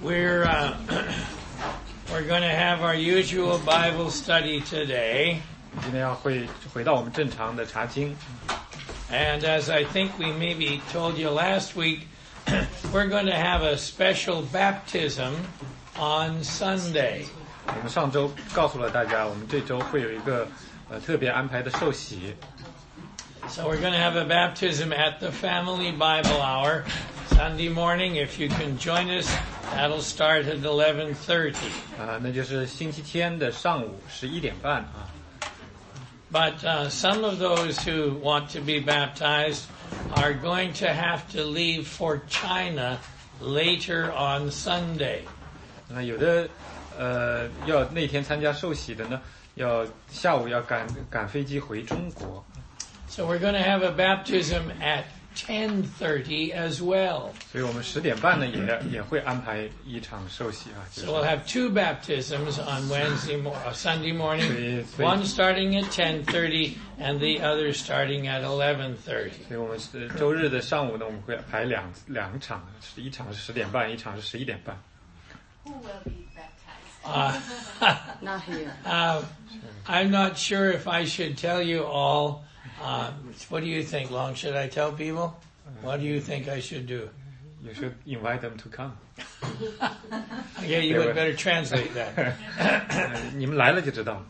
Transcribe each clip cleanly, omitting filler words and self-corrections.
We're going to have our usual Bible study today. 今天要回到我们正常的查经。 And as I think we maybe told you last week, we're going to have a special baptism on Sunday. 我们上周告诉了大家，我们这周会有一个特别安排的受洗。 So we're going to have a baptism at the Family Bible Hour Sunday morning. If you can join us, that'll start at 11:30. 那就是星期天的上午11:30啊。 But some of those who want to be baptized are going to have to leave for China later on Sunday. 那有的要那天参加受洗的呢，要下午要赶飞机回中国。 So we're going to have a baptism at 10:30 as well. 所以我们10:30呢也会安排一场受洗啊。 So we'll have two baptisms on Sunday morning, one starting at 10:30 and the other starting at 11:30. 所以我们周日的上午呢，我们会排两场，一场是10:30，一场是11:30。 Who will be baptized? Not here. I'm not sure if I should tell you all. What do you think, Long? Should I tell people? What do you think I should do? You should invite them to come. Okay, you would better translate that. 你们来了就知道。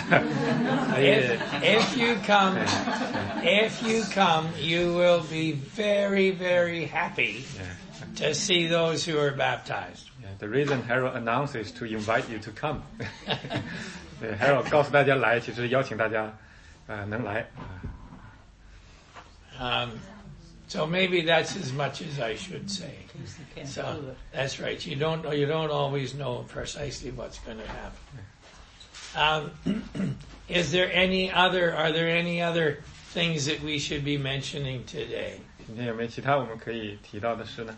If you come, you will be very, very happy to see those who are baptized. The reason Harold announces to invite you to come. Harold 告诉大家来，其实邀请大家能来。 So maybe that's as much as I should say. So that's right. You don't always know precisely what's going to happen. Are there any other things that we should be mentioning today? 今天有没有其他我们可以提到的事呢？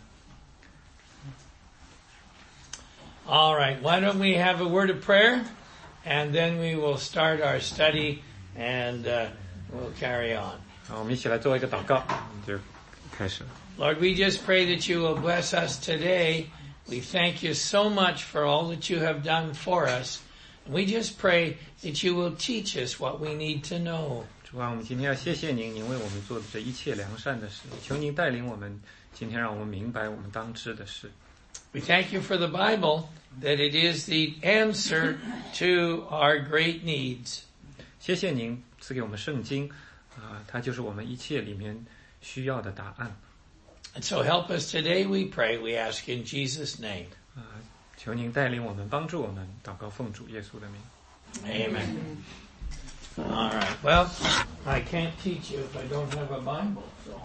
All right. Why don't we have a word of prayer, and then we will start our study, and we'll carry on. 好，我们一起来做一个祷告，我们就开始。 Lord, we just pray that you will bless us today. We thank you so much for all that you have done for us. And we just pray that you will teach us what we need to know. 主啊，我们今天要谢谢您，您为我们做的这一切良善的事，求您带领我们，今天让我们明白我们当知的事。 We thank you for the Bible, that it is the answer to our great needs. 谢谢您赐给我们圣经，它就是我们一切里面需要的答案。 And so help us today, we pray, we ask in Jesus' name. 求您带领我们，帮助我们，祷告奉主耶稣的名。 Amen. All right. Well, I can't teach you if I don't have a Bible, so.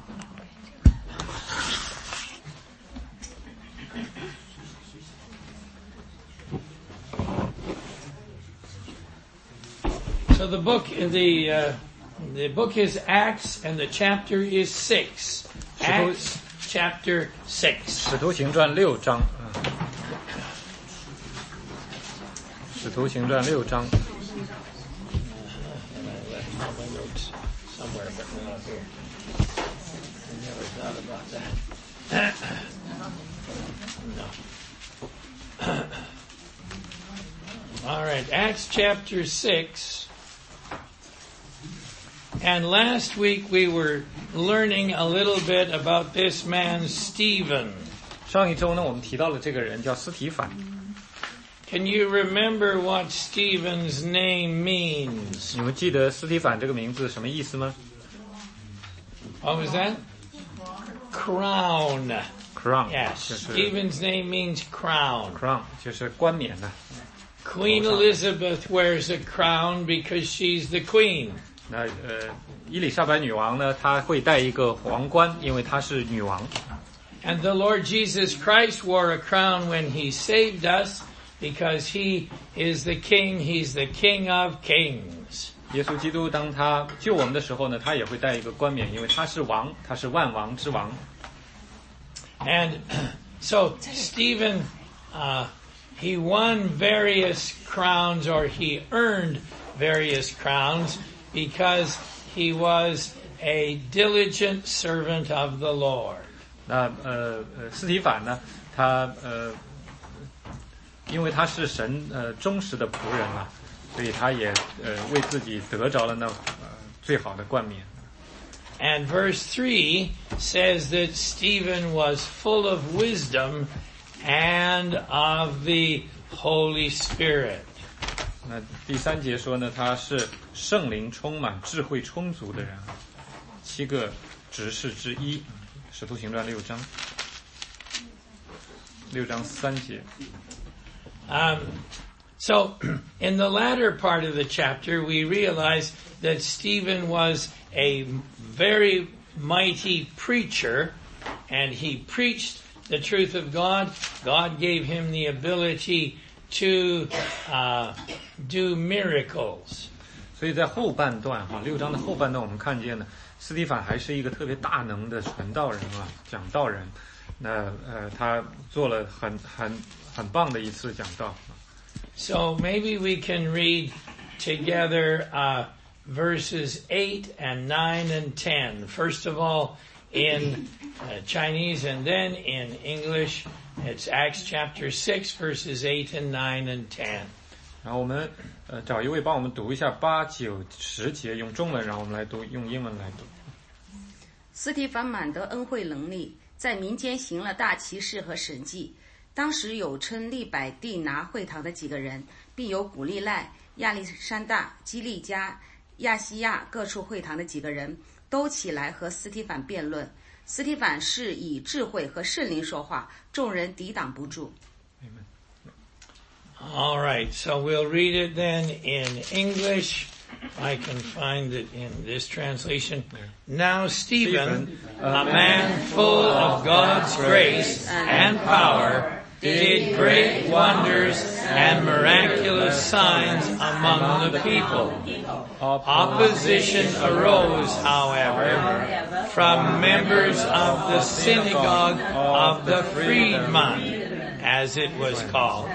So the book is Acts, and the chapter is 6. Acts chapter 6. 使徒行传6章，使徒行传6章。 My notes somewhere, but not here. I never thought about that. No. All right, Acts chapter 6. And last week we were learning a little bit about this man, Stephen. 上一周呢，我们提到了这个人叫司提反。 Can you remember what Stephen's name means? 你们记得司提反这个名字什么意思吗？ What was that? Crown. Crown. Yes, 就是 Stephen's name means crown. crown 就是冠冕呢。 Queen Elizabeth wears a crown because she's the queen. 那伊丽莎白女王呢，她会戴一个皇冠，因为她是女王。 And the Lord Jesus Christ wore a crown when he saved us because he is the king. He's the King of Kings. 耶稣基督当他救我们的时候呢，他也会戴一个冠冕，因为他是王，他是万王之王。 And so Stephen, he won various crowns, or he earned various crowns because he was a diligent servant of the Lord. 那司提反呢，他因为他是神忠实的仆人啊，所以他也为自己得着了那最好的冠冕。 And verse 3 says that Stephen was full of wisdom and of the Holy Spirit. 那第3节说呢，他是圣灵充满、智慧充足的人，7个执事之一，使徒行传6章3节。 So, in the latter part of the chapter, we realize that Stephen was a very mighty preacher, and he preached the truth of God. God gave him the ability to do miracles. 所以在后半段6章的后半段，我们看见呢，司提反还是一个特别大能的传道人啊，讲道人。那他做了很棒的一次讲道。 So maybe we can read together verses 8 and 9 and 10. First of all, in Chinese and then in English. It's Acts chapter 6, verses 8 and 9 and 10. 然后我们找一位帮我们读一下8、9、10节，用中文，然后我们来读，用英文来读。 司提反满得恩惠能力，在民间行了大奇事和神迹。当时有称利百地拿会堂的几个人，并有古利奈、亚历山大、基利加、亚细亚各处会堂的几个人，都起来和司提反辩论。司提反是以智慧和圣灵说话，众人抵挡不住。 All right, so we'll read it then in English. I can find it in this translation. Now Stephen, a man full of God's grace and power, did great wonders and miraculous signs among the people. Opposition arose, however, from members of the synagogue of the freedmen, as it was called,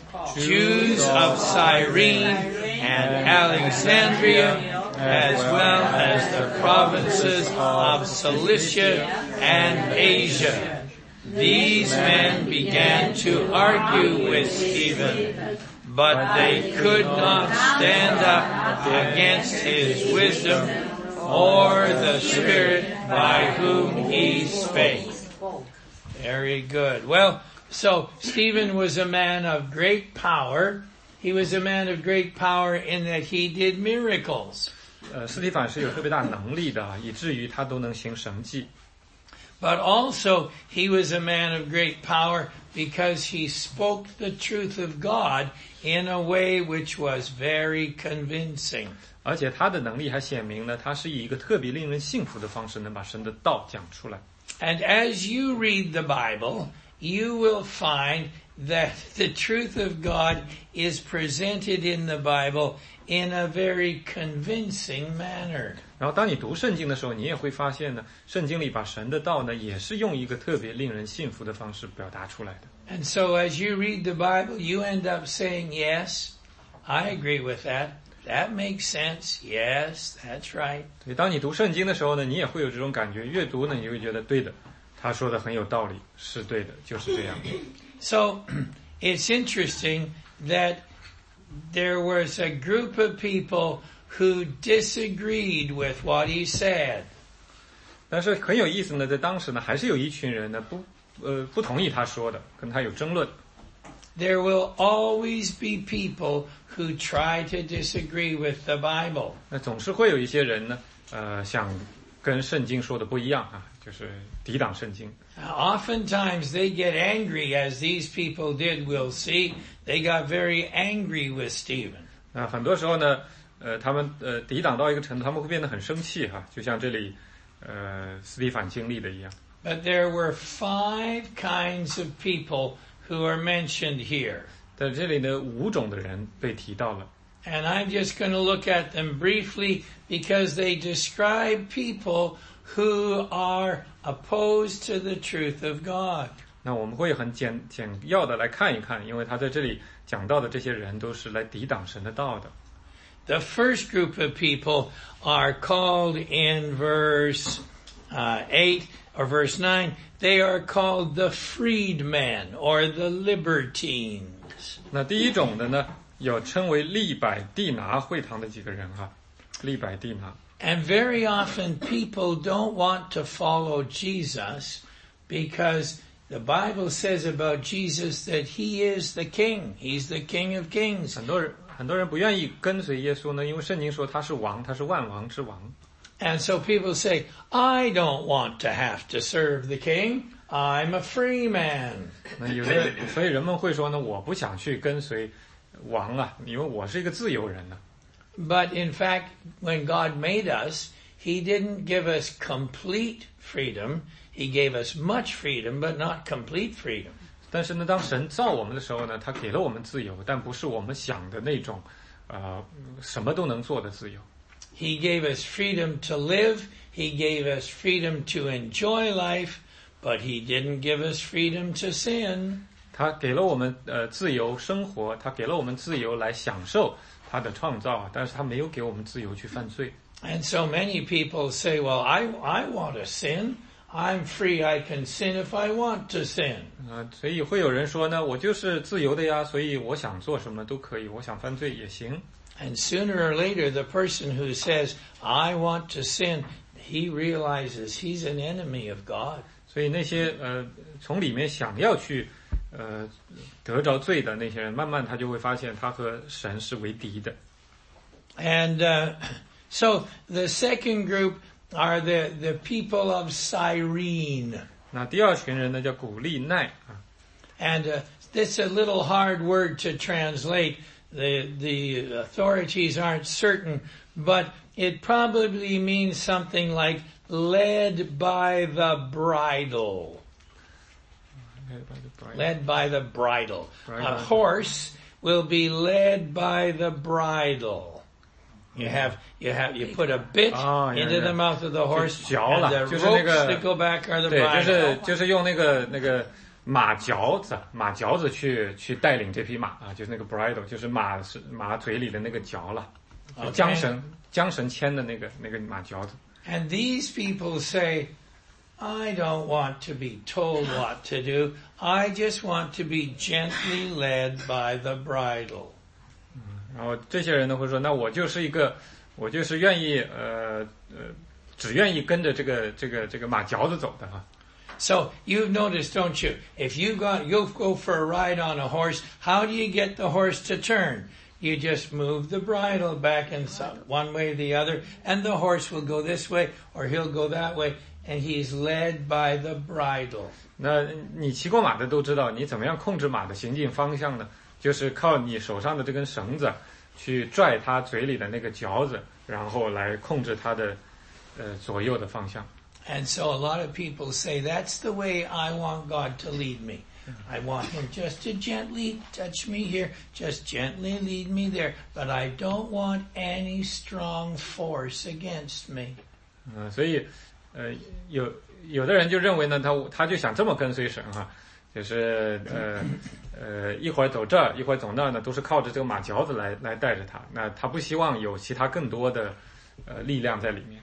Jews of Cyrene and Alexandria, as well as the provinces of Cilicia and Asia. These men began to argue with Stephen, but they could not stand up against his wisdom or the Spirit by whom he spake. Very good. Well, so Stephen was a man of great power. He was a man of great power in that he did miracles. 司提反是有特别大能力的，以至于他都能行神迹。 But also, he was a man of great power because he spoke the truth of God in a way which was very convincing. 而且他的能力还显明了，他是以一个特别令人信服的方式，能把神的道讲出来。 And as you read the Bible, you will find that the truth of God is presented in the Bible in a very convincing manner. 然后当你读圣经的时候，你也会发现呢，圣经里把神的道呢，也是用一个特别令人信服的方式表达出来的。 And so as you read the Bible, you end up saying, yes, I agree with that. That makes sense. Yes, that's right. 所以当你读圣经的时候呢，你也会有这种感觉，越读呢，你会觉得对的，他说的很有道理，是对的，就是这样。 So it's interesting that there was a group of people who disagreed with what he said. 但是很有意思呢，在当时呢，还是有一群人呢不同意他说的，跟他有争论。 There will always be people who try to disagree with the Bible. 那总是会有一些人呢，想跟圣经说的不一样啊，就是抵挡圣经。 Oftentimes they get angry, as these people did. We'll see they got very angry with Stephen. 那很多时候呢，他们抵挡到一个程度，他们会变得很生气哈，就像这里司提反经历的一样。 But there were 5 kinds of people who are mentioned here. 在这里呢，5种的人被提到了。 And I'm just going to look at them briefly because they describe people who are opposed to the truth of God. 那我们会很简要的来看一看，因为他在这里讲到的这些人都是来抵挡神的道的。 The first group of people are called in verse 8 or verse 9. They are called the freedmen or the libertines. 那第一种的呢，有称为利百地拿会堂的几个人哈，利百地拿。 And very often people don't want to follow Jesus because the Bible says about Jesus that he is the king. He's the King of Kings. 很多人不愿意跟随耶稣呢，因为圣经说他是王，他是万王之王。 And so people say, I don't want to have to serve the king. I'm a free man. 那所以人们会说呢，我不想去跟随王啊，因为我是一个自由人呢。 But in fact, when God made us, he didn't give us complete freedom. He gave us much freedom, but not complete freedom. 但是呢，当神造我们的时候呢，他给了我们自由，但不是我们想的那种，什么都能做的自由。 He gave us freedom to live. He gave us freedom to enjoy life, but he didn't give us freedom to sin. 他给了我们自由生活，他给了我们自由来享受他的创造，但是他没有给我们自由去犯罪。 And so many people say, well, I want to sin. I'm free. I can sin if I want to sin. 所以会有人说呢，我就是自由的呀，所以我想做什么都可以，我想犯罪也行。 And sooner or later, the person who says, I want to sin, he realizes he's an enemy of God. 所以那些从里面想要去得着罪的那些人，慢慢他就会发现他和神是为敌的。 And so the second group are the people of Cyrene. 那第二群人呢叫古利奈啊。 And this is a little hard word to translate. The authorities aren't certain, but it probably means something like led by the bridle. Led by the bridle. A horse will be led by the bridle. You put a bit into the mouth of the horse, and the ropes that go back are the bridle. 对，就是用那个马嚼子去带领这匹马啊，就是那个 bridle， 就是马嘴里的那个嚼了，缰绳牵的那个马嚼子。 And these people say, I don't want to be told what to do. I just want to be gently led by the bridle. 然后这些人呢会说，那我就是愿意只愿意跟着这个马嚼子走的哈。 So you've noticed, don't you? If you go for a ride on a horse, how do you get the horse to turn? You just move the bridle back and one way or the other, and the horse will go this way or he'll go that way, and he's led by the bridle. 那你骑过马的都知道，你怎么样控制马的行进方向呢？就是靠你手上的这根绳子去拽它嘴里的那个嚼子，然后来控制它的左右的方向。 And so a lot of people say, that's the way I want God to lead me. I want him just to gently touch me here, just gently lead me there, but I don't want any strong force against me. 所以有的人就认为呢，他就想这么跟随神哈，就是一会儿走这儿，一会儿走那儿呢，都是靠着这个马嚼子来带着他。那他不希望有其他更多的力量在里面。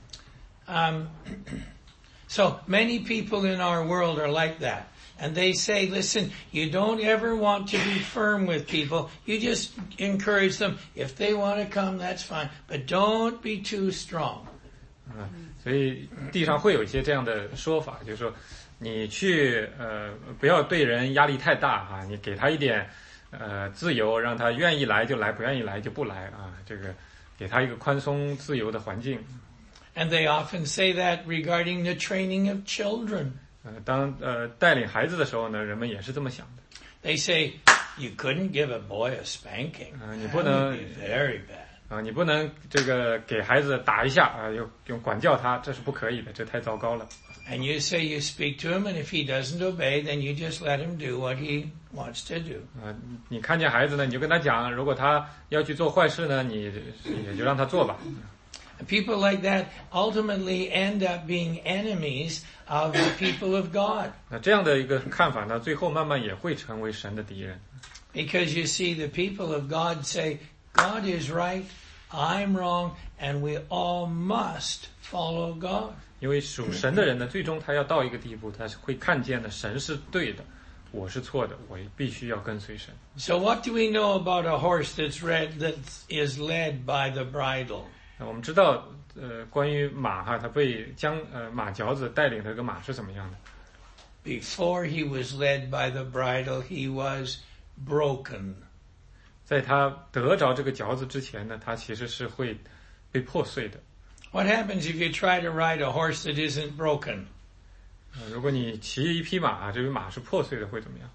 So many people in our world are like that. And they say, listen, you don't ever want to be firm with people. You just encourage them. If they want to come, that's fine. But don't be too strong. 所以地上会有一些这样的说法，就是说你去不要对人压力太大哈，你给他一点自由，让他愿意来就来，不愿意来就不来啊，这个给他一个宽松自由的环境。 And they often say that regarding the training of children. 当带领孩子的时候呢，人们也是这么想的。 They say you couldn't give a boy a spanking. 你不能 very bad. 你不能这个给孩子打一下啊，用管教他，这是不可以的，这太糟糕了。 And you say you speak to him, and if he doesn't obey, then you just let him do what he wants to do. 你看见孩子呢，你就跟他讲，如果他要去做坏事呢，你也就让他做吧。 People like that ultimately end up being enemies of the people of God. 那这样的一个看法呢，最后慢慢也会成为神的敌人。 Because you see, the people of God say, God is right, I'm wrong, and we all must follow God. 因为属神的人呢，最终他要到一个地步，他是会看见的神是对的， 我是错的，我必须要跟随神。 So what do we know about a horse that is led by the bridle? 我们知道，关于马哈，他被马嚼子带领的这个马是怎么样的？ Before he was led by the bridle, he was broken. 在他得着这个嚼子之前呢，他其实是会被破碎的。 What happens if you try to ride a horse that isn't broken? 如果你骑一匹马，这匹马是破碎的，会怎么样？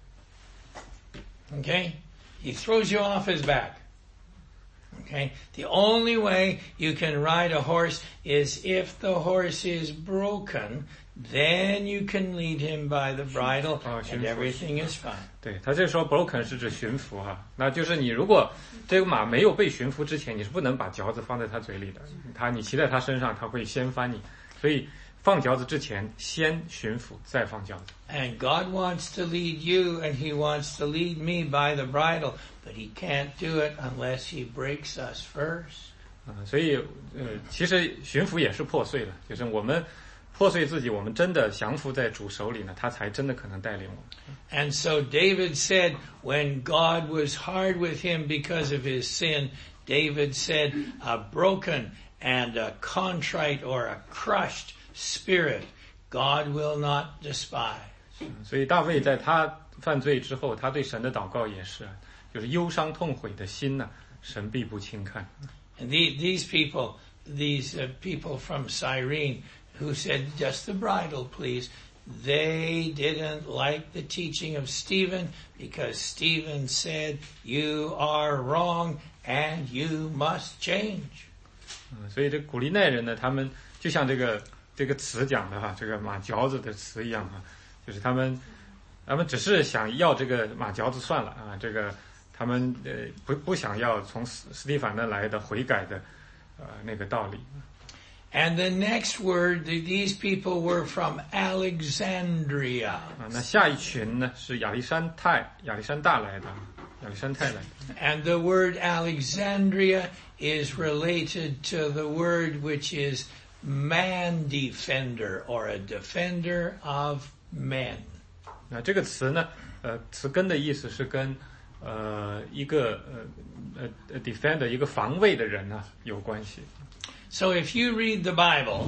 Okay? He throws you off his back. Okay? The only way you can ride a horse is if the horse is broken, then you can lead him by the bridle and everything is fine. 对，他这说 broken 是指驯服哈，那就是你如果这个马没有被驯服之前，你是不能把嚼子放在它嘴里的。你骑在它身上，它会先翻你，所以放嚼子之前先驯服，再放嚼子。 And God wants to lead you and he wants to lead me by the bridle, but he can't do it unless he breaks us first. 所以其实驯服也是破碎的，就是我们破碎自己，我们真的降服在主手里呢，他才真的可能带领我们。 And so David said, when God was hard with him because of his sin, David said, a broken and a contrite or a crushed spirit, God will not despise. 所以大卫在他犯罪之后，他对神的祷告也是，就是忧伤痛悔的心呢，神必不轻看。 And these people from Cyrene who said, just the bridle, please, they didn't like the teaching of Stephen because Stephen said, you are wrong and you must change. 所以这古利奈人呢，他们就像这个词讲的哈，这个马嚼子的词一样哈，就是他们只是想要这个马嚼子算了啊，这个他们不想要从斯蒂凡那来的悔改的那个道理。 And the next word, these people were from Alexandria. 那下一群呢是亚历山大来的，亚历山泰来的。 And the word Alexandria is related to the word which is man defender or a defender of men. 那这个词呢，词根的意思是跟一个defender 一个防卫的人呢有关系。 So if you read the Bible,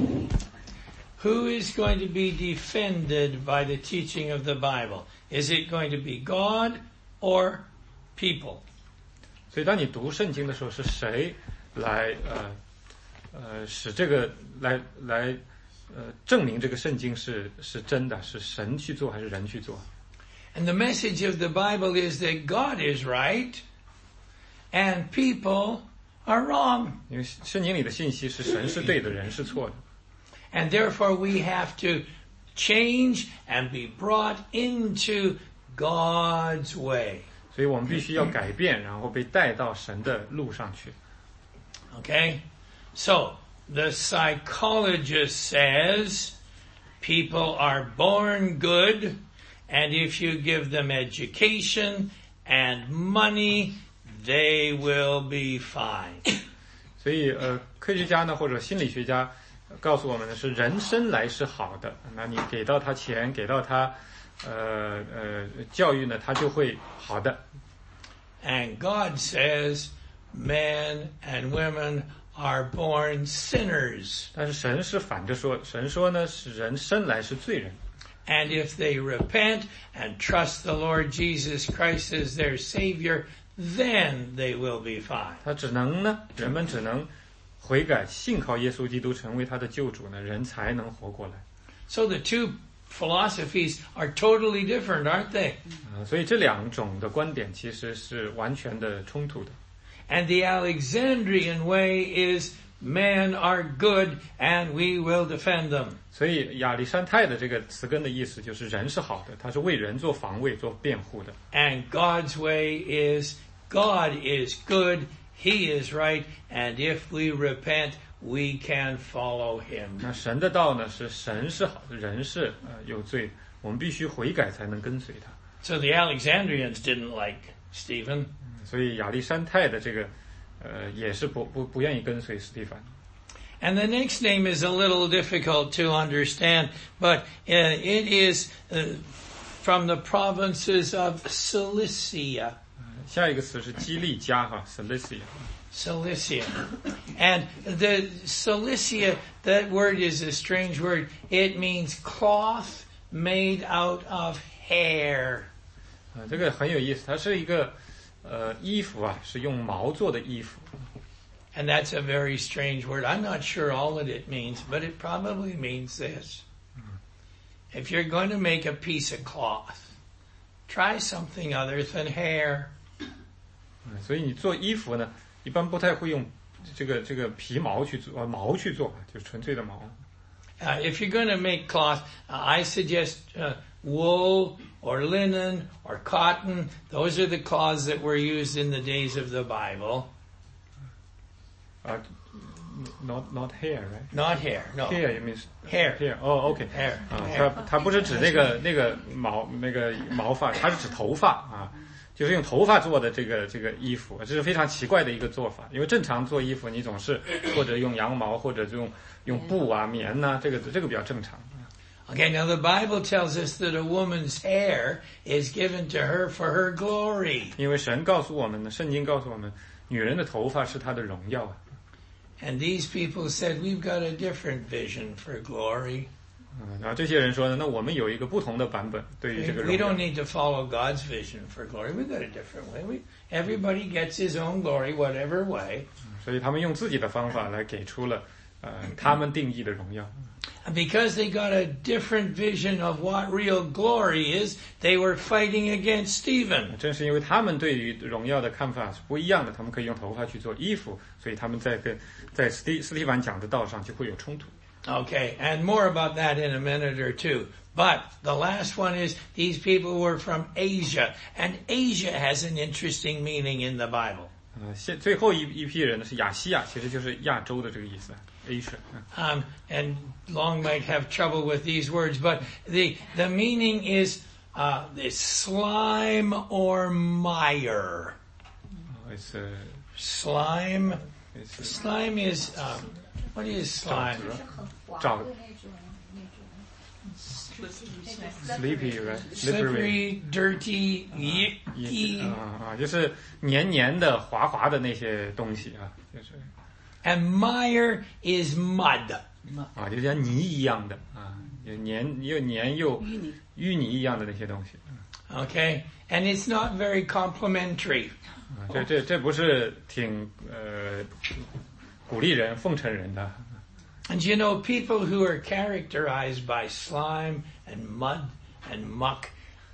who is going to be defended by the teaching of the Bible? Is it going to be God or people? 所以当你读圣经的时候，是谁来使这个来证明这个圣经是真的，是神去做还是人去做？ And the message of the Bible is that God is right and people are wrong. 因为圣经里的信息是神是对的，人是错的。 And therefore we have to change and be brought into God's way. 所以我们必须要改变，然后被带到神的路上去。 Okay? So, the psychologist says people are born good, and if you give them education and money, they will be fine. 所以科学家呢或者心理学家告诉我们的是，人生来是好的，那你给到他钱，给到他教育呢，他就会好的。 And God says men and women are born sinners. 但是神是反着说，神说呢是人生来是罪人。 And if they repent and trust the Lord Jesus Christ as their Savior, then they will be fine. 人们只能悔改，信靠耶稣基督成为他的救主呢，人才能活过来。 So the two philosophies are totally different, aren't they? 所以这两种的观点其实是完全的冲突的。 And the Alexandrian way is men are good and we will defend them. 所以亚历山泰的这个词根的意思就是人是好的，他是为人做防卫、做辩护的。 And God's way is God is good, He is right, and if we repent, we can follow Him. 那神的道呢是神是好的，人是有罪，我们必须悔改才能跟随他。 So the Alexandrians didn't like Stephen. 所以亚历山泰的这个也是不愿意跟随斯蒂凡。 And the next name is a little difficult to understand, but it is from the provinces of Cilicia. 下一个词是基利加哈 Cilicia. Cilicia. And the Cilicia, that word is a strange word. It means cloth made out of hair. 这个很有意思，它是一个衣服啊，是用毛做的衣服。 And that's a very strange word. I'm not sure all that it means, but it probably means this. If you're going to make a piece of cloth, try something other than hair. 所以你做衣服呢，一般不太会用这个皮毛去做，毛去做，就是纯粹的毛。 If you're going to make cloth, I suggest wool or linen or cotton. Those are the cloths that were used in the days of the Bible. Not hair, right? Not hair, no. Hair means hair. Hair. Oh, okay. Hair. 它不是指那个毛发，它是指头发啊，就是用头发做的这个衣服，这是非常奇怪的一个做法。因为正常做衣服，你总是或者用羊毛，或者用布啊、棉呐，这个比较正常。 Okay, now the Bible tells us that a woman's hair is given to her for her glory. 因为神告诉我们呢，圣经告诉我们，女人的头发是她的荣耀啊。 And these people said, we've got a different vision for glory. 然后这些人说呢，那我们有一个不同的版本对于这个荣 We 耀。 don't need to follow God's vision for glory. We've got a different way. Everybody gets his own glory, whatever way. 所以他们用自己的方法来给出了他们定义的荣耀。 And because they got a different vision of what real glory is, they were fighting against Stephen. 正是因为他们对于荣耀的看法是不一样的，他们可以用头发去做衣服，所以他们在斯蒂凡讲的道上就会有冲突。 Okay, and more about that in a minute or two. But the last one is these people were from Asia, and Asia has an interesting meaning in the Bible. 最后一批人呢是亚细亚，其实就是亚洲的这个意思 ，Asia。 And Long might have trouble with these words, but the meaning is the slime or mire. It's Slime. Slime is what is slime? Sleepy, right? Slippery, dirty, yicky. 就是黏的、滑的那些东西啊，就是。 And mire is mud. 就像泥一样的啊，又黏又淤泥一样的那些东西。 Okay, and it's not very complimentary. 这不是挺鼓励人、奉承人的。 And you know, people who are characterized by slime and mud and muck,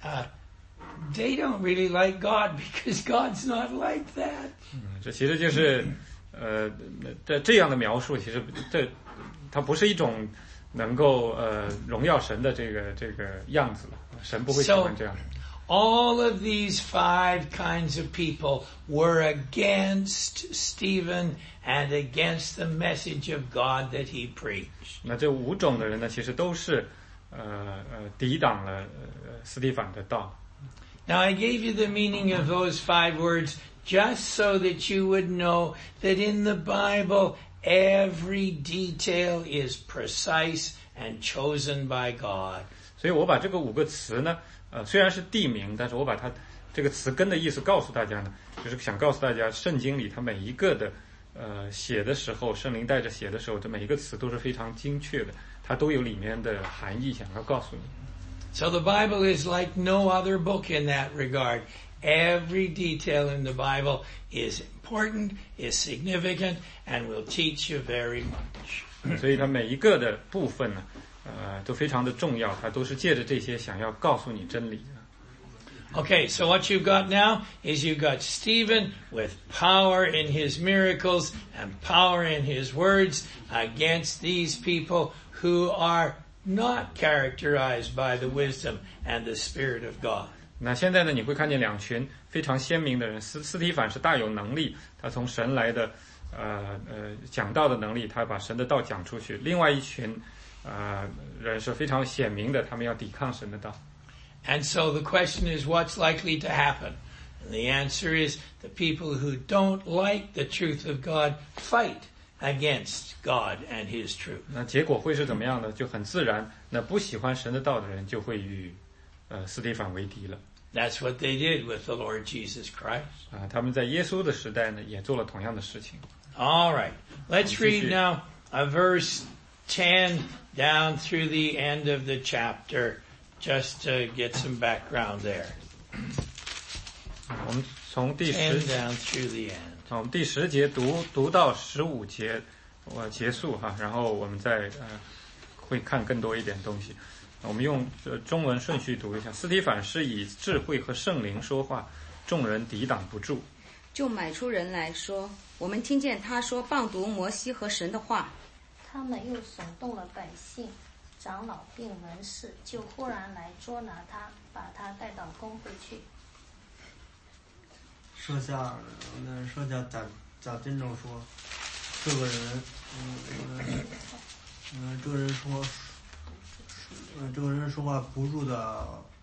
they don't really like God because God's not like that. 这其实就是这样的描述，其实它不是一种能够荣耀神的这个样子了，神不会喜欢这样。 All of these 5 kinds of people were against Stephen and against the message of God that he preached. 那这5种的人呢，其实都是抵挡了斯蒂凡的道。 Now I gave you the meaning of those 5 words just so that you would know that in the Bible every detail is precise and chosen by God. 所以我把这个5个词呢，虽然是地名，但是我把它这个词根的意思告诉大家呢，就是想告诉大家，圣经里它每一个的写的时候，圣灵带着写的时候，这每一个词都是非常精确的，它都有里面的含义想要告诉你。 So the Bible is like no other book in that regard. Every detail in the Bible is important, is significant, and will teach you very much. 所以它每一个的部分呢，都非常的重要，它都是借着这些想要告诉你真理。 Okay, so what you've got now is you've got Stephen with power in his miracles and power in his words against these people who are not characterized by the wisdom and the Spirit of God. 那现在呢，你会看见2群非常鲜明的人，斯提凡是大有能力，他从神来的讲道的能力，他把神的道讲出去。另外一群人是非常显明的，他们要抵抗神的道。 And so the question is, what's likely to happen? And the answer is the people who don't like the truth of God fight against God and His truth. 那结果会是怎么样呢？就很自然，那不喜欢神的道的人就会与斯蒂凡为敌了。 That's what they did with the Lord Jesus Christ. 他们在耶稣的时代呢，也做了同样的事情。 All right. Let's read now verse 10 down through the end of the chapter, just to get some background there. 我们从第 10 down through the end. 我们第10节读到15节，结束哈，然后我们再会看更多一点东西。我们用中文顺序读一下。斯提反是以智慧和圣灵说话，众人抵挡不住。 就买出人来说，我们听见他说谤读摩西和神的话。 他们又耸动了百姓、长老并文士，就忽然来捉拿他，把他带到公会去。 舍下假真正说，这个人说话不住的，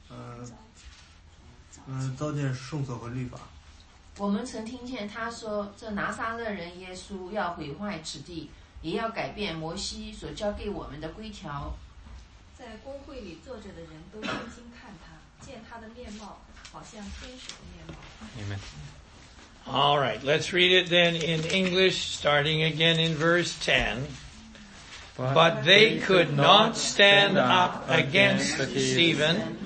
糟践圣所和律法。 我们曾听见他说，这拿撒勒人耶稣要毁坏此地，也要改变摩西所交给我们的规条。 在公会里坐着的人都定睛看他，见他的面貌好像天使的面貌。 Amen. All right, let's read it then in English, starting again in verse 10. But they could not stand up against Stephen,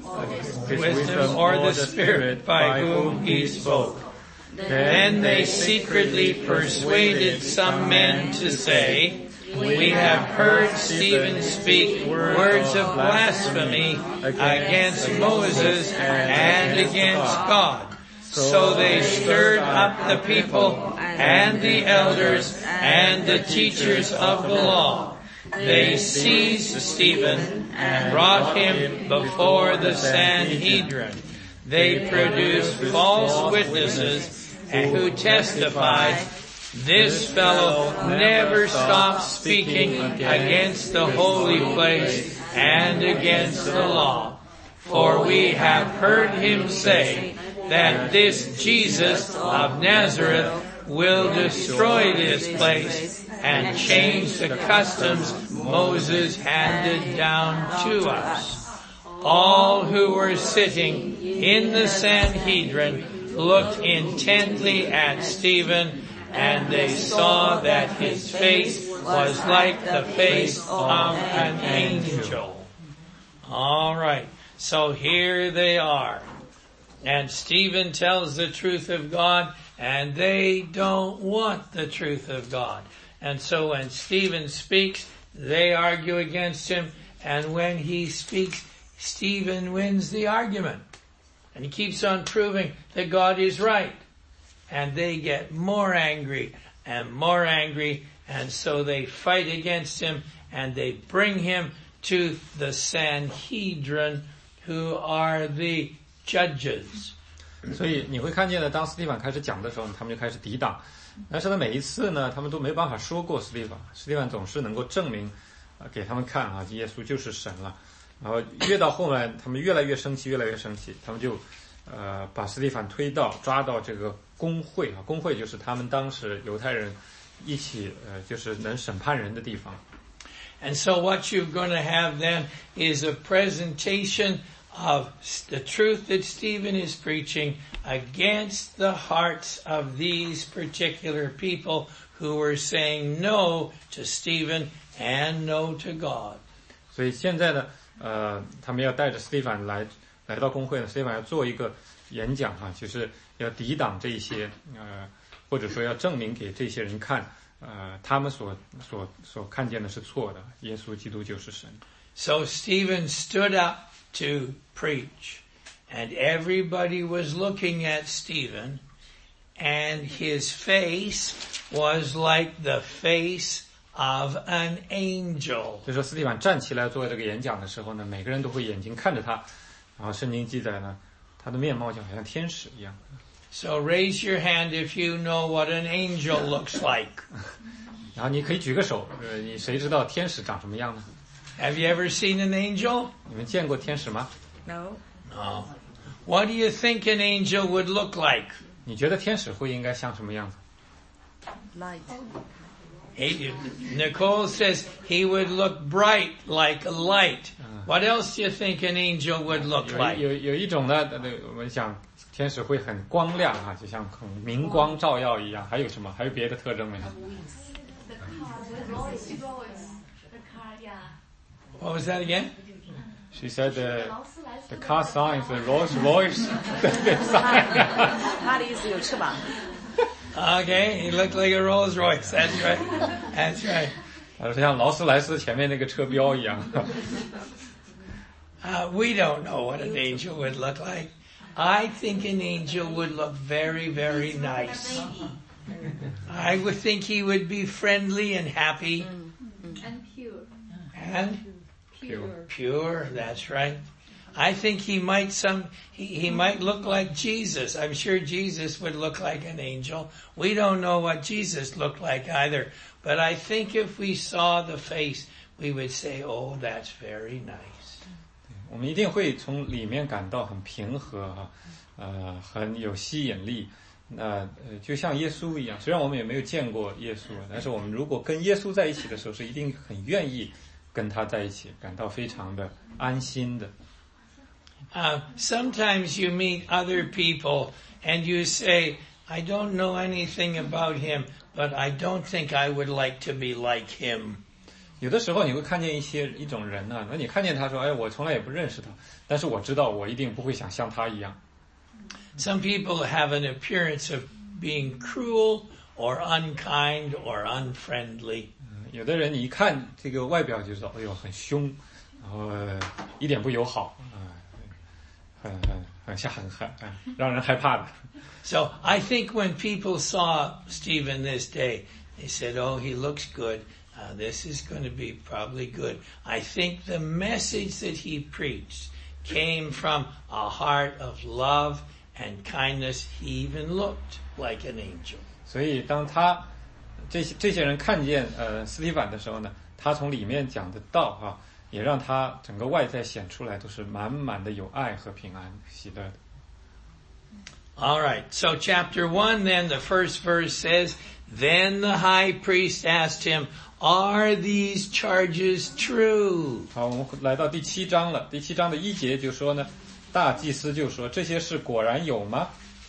wisdom or the Spirit by whom he spoke. Then they secretly persuaded some men to say, We have heard Stephen speak words of blasphemy against Moses and against God. So they stirred up the people and the elders and the teachers of the law. They seized Stephen and brought him before the Sanhedrin. They produced false witnesses who testified, This fellow never stops speaking against the holy place and against the law. For we have heard him say that this Jesus of Nazareth will destroy this place and change the customs Moses handed down to us. All who were sitting in the Sanhedrin looked intently at Stephen, and they saw that his face was like the face of an angel. All right, so here they are. And Stephen tells the truth of God, and they don't want the truth of God. And so when Stephen speaks, they argue against him, and when he speaks, Stephen wins the argument. And he keeps on proving that God is right. And they get more angry, and so they fight against him, and they bring him to the Sanhedrin, who are the judges. 所以你会看见呢，当斯蒂凡开始讲的时候，他们就开始抵挡。但是呢，每一次呢，他们都没办法说过斯蒂凡。斯蒂凡总是能够证明，给他们看啊，耶稣就是神了。然后越到后来，他们越来越生气，他们就把斯蒂凡抓到这个公会啊，公会就是他们当时犹太人一起就是能审判人的地方。 And so what you're going to have then is a presentation of the truth that Stephen is preaching against the hearts of these particular people who were saying no to Stephen and no to God. 所以现在呢，他们要带着斯蒂凡来到公会呢，斯蒂凡要做一个演讲啊，就是要抵挡这些或者说要证明给这些人看，他们所看见的是错的，耶稣基督就是神。 So Stephen stood up to preach, and everybody was looking at Stephen, and his face was like the face of an angel. 就说斯蒂凡站起来做这个演讲的时候呢，每个人都会眼睛看着他，然后圣经记载呢，他的面貌就好像天使一样。 So raise your hand if you know what an angel looks like. 然后你可以举个手，你谁知道天使长什么样呢？ Have you ever seen an angel? 你们见过天使吗？ No. No. What do you think an angel would look like? 你觉得天使会应该像什么样子？ Light. Nicole says he would look bright like a light. What else do you think an angel would look like? 有一种呢，我们想天使会很光亮哈，就像很明光照耀一样。还有什么？还有别的特征没有？ What was that again? She said the car sign is the Rolls Royce sign. 他的意思有翅膀。 Okay, he looked like a Rolls Royce. That's right. That's right. 他说像劳斯莱斯前面那个车标一样。 We don't know what an angel would look like. I think an angel would look very, very nice. I would think he would be friendly and happy. And pure. And pure, that's right. I think he might he might look like Jesus. I'm sure Jesus would look like an angel. We don't know what Jesus looked like either. But I think if we saw the face, we would say, oh, that's very nice. 我们一定会从里面感到很平和很有吸引力。就像耶稣一样，虽然我们也没有见过耶稣，但是我们如果跟耶稣在一起的时候，是一定很愿意跟他在一起，感到非常的安心的。 Sometimes you meet other people and you say, I don't know anything about him, but I don't think I would like to be like him. 有的时候你会看见一种人呢，那你看见他说，我从来也不认识他，但是我知道我一定不会想像他一样。 Some people have an appearance of being cruel or unkind or unfriendly. 有的人你一看这个外表就知道，很凶，然后一点不友好，很让人害怕的。 So I think when people saw Stephen this day, they said, oh, he looks good. This is going to be probably good. I think the message that he preached came from a heart of love and kindness. He even looked like an angel. 所以当他这些人看见斯提凡的时候呢，他从里面讲的道也让他整个外在显出来都是满满的有爱和平安喜乐的。 All right, so chapter 1, then the first verse says, Then the high priest asked him, Are these charges true? 好，我们来到第7章了。第7章的1节就说呢，大祭司就说这些事果然有吗？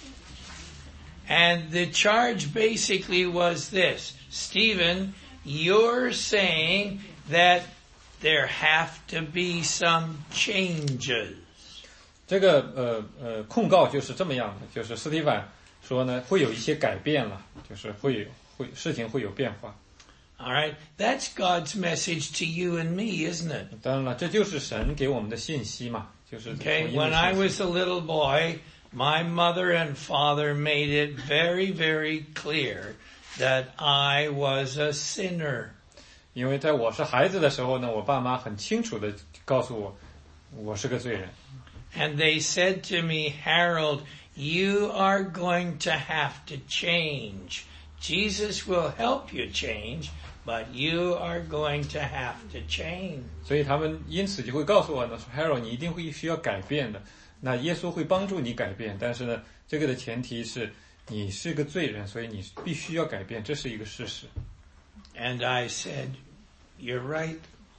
And the charge basically was this: Stephen, you're saying that there have to be some changes. 这个控告就是这么样的，就是斯提凡说呢，会有一些改变了，就是事情会有变化。 All right, that's God's message to you and me, isn't it? 当然了，这就是神给我们的信息嘛，就是 Okay, when I was a little boy, my mother and father made it very, very clear that I was a sinner. 因为在我是孩子的时候呢，我爸妈很清楚的告诉我，我是个罪人。 And they said to me, Harold, you are going to have to change. Jesus will help you change, but you are going to have to change. 所以他们因此就会告诉我呢，说 Harold 你一定会需要改变的。那耶稣会帮助你改变，但是呢，这个的前提是你是个罪人，所以你必须要改变，这是一个事实。 And I said, you're right.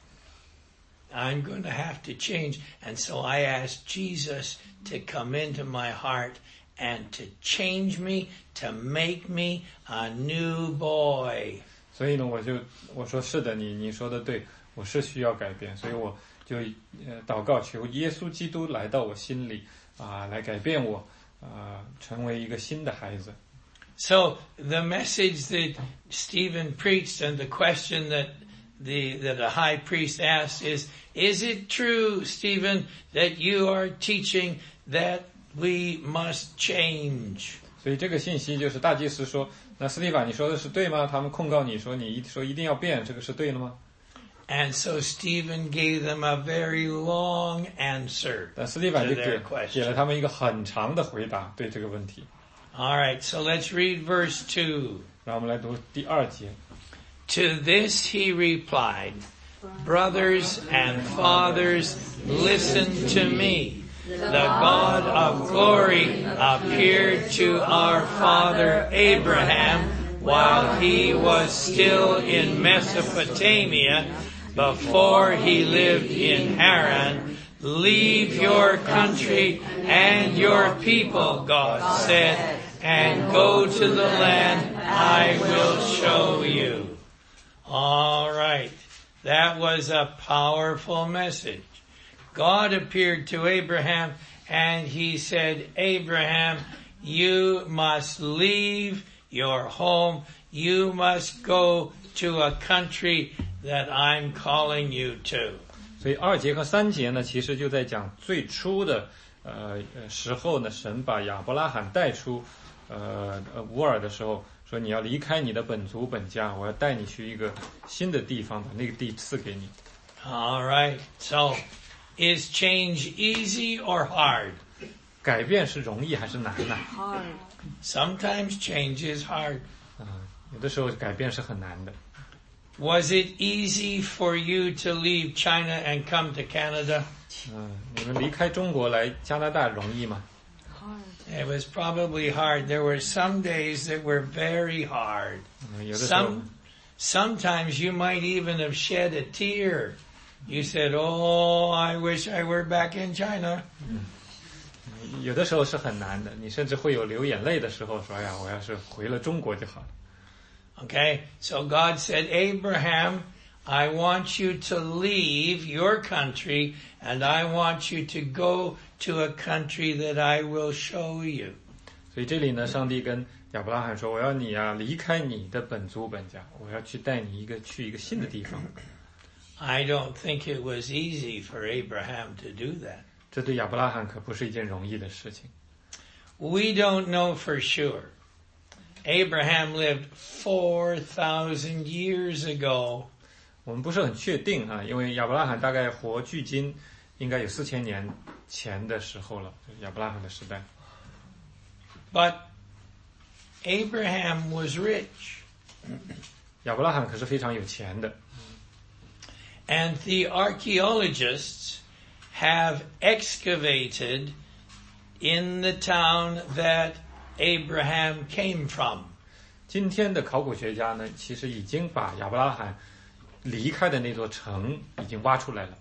I'm going to have to change. And so I asked Jesus to come into my heart and to change me, to make me a new boy. 所以呢，我说是的，你说的对，我是需要改变，所以我就祷告求耶稣基督来到我心里来改变我成为一个新的孩子。 So the message that Stephen preached and the question that the high priest asked is it true, Stephen, that you are teaching that we must change? 所以这个信息就是大祭司说，那斯蒂法你说的是对吗？他们控告你说你说一定要变，这个是对的吗？ And so Stephen gave them a very long answer 但斯蒂法 to 就 their 给了 question. 他们一个很长的回答，对这个问题。 All right, so let's read verse 2. 让我们来读第2节。 To this he replied, Brothers and fathers, listen to me. The God of glory appeared to our father Abraham while he was still in Mesopotamia, before he lived in Haran. Leave your country and your people, God said, and go to the land I will show you. All right. That was a powerful message. God appeared to Abraham and he said, Abraham, you must leave your home. You must go to a country that I'm calling you to. 所以2节和3节呢，其实就在讲最初的时候呢，神把亚伯拉罕带出乌尔的时候，说你要离开你的本族本家，我要带你去一个新的地方，把那个地赐给你。 All right. So, is change easy or hard? 改变是容易还是难呢？ Sometimes change is hard. 有的时候改变是很难的。 Was it easy for you to leave China and come to Canada? 你们离开中国来加拿大容易吗？ It was probably hard. There were some days that were very hard. 有的时候 Sometimes you might even have shed a tear. You said, "Oh, I wish I were back in China." 有的时候是很难的，你甚至会有流眼泪的时候，说哎呀，我要是回了中国就好了。 Okay, so God said, Abraham, I want you to leave your country and I want you to go to a country that I will show you. 所以这里呢，上帝跟亚伯拉罕说，我要你啊离开你的本族本家，我要去带你去一个新的地方。 I don't think it was easy for Abraham to do that. 这对亚伯拉罕可不是一件容易的事情。 We don't know for sure. Abraham lived 4,000 years ago. 我们不是很确定啊，因为亚伯拉罕大概活距今应该有4000年前的时候了，就是亚伯拉罕的时代。 But Abraham was rich. 亚伯拉罕可是非常有钱的。 And the archaeologists have excavated in the town that Abraham came from. 今天的考古学家呢，其实已经把亚伯拉罕离开的那座城已经挖出来了。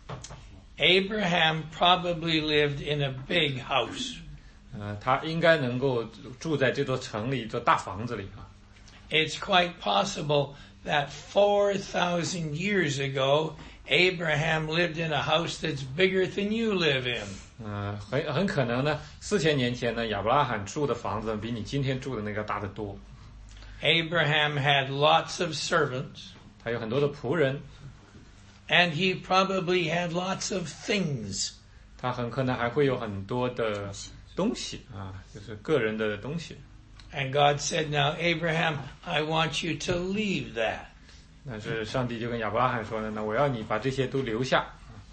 Abraham probably lived in a big house. 他应该能够住在这座城里一座大房子里啊。 It's quite possible that 4,000 years ago, Abraham lived in a house that's bigger than you live in. 很可能呢，4000年前呢，亚伯拉罕住的房子比你今天住的那个大得多。 Abraham had lots of servants. 他有很多的仆人。 And he probably had lots of things. 他很可能还会有很多的东西啊，就是个人的东西。 And God said, "Now, Abraham, I want you to leave that." 但是上帝就跟亚伯拉罕说呢，那我要你把这些都留下。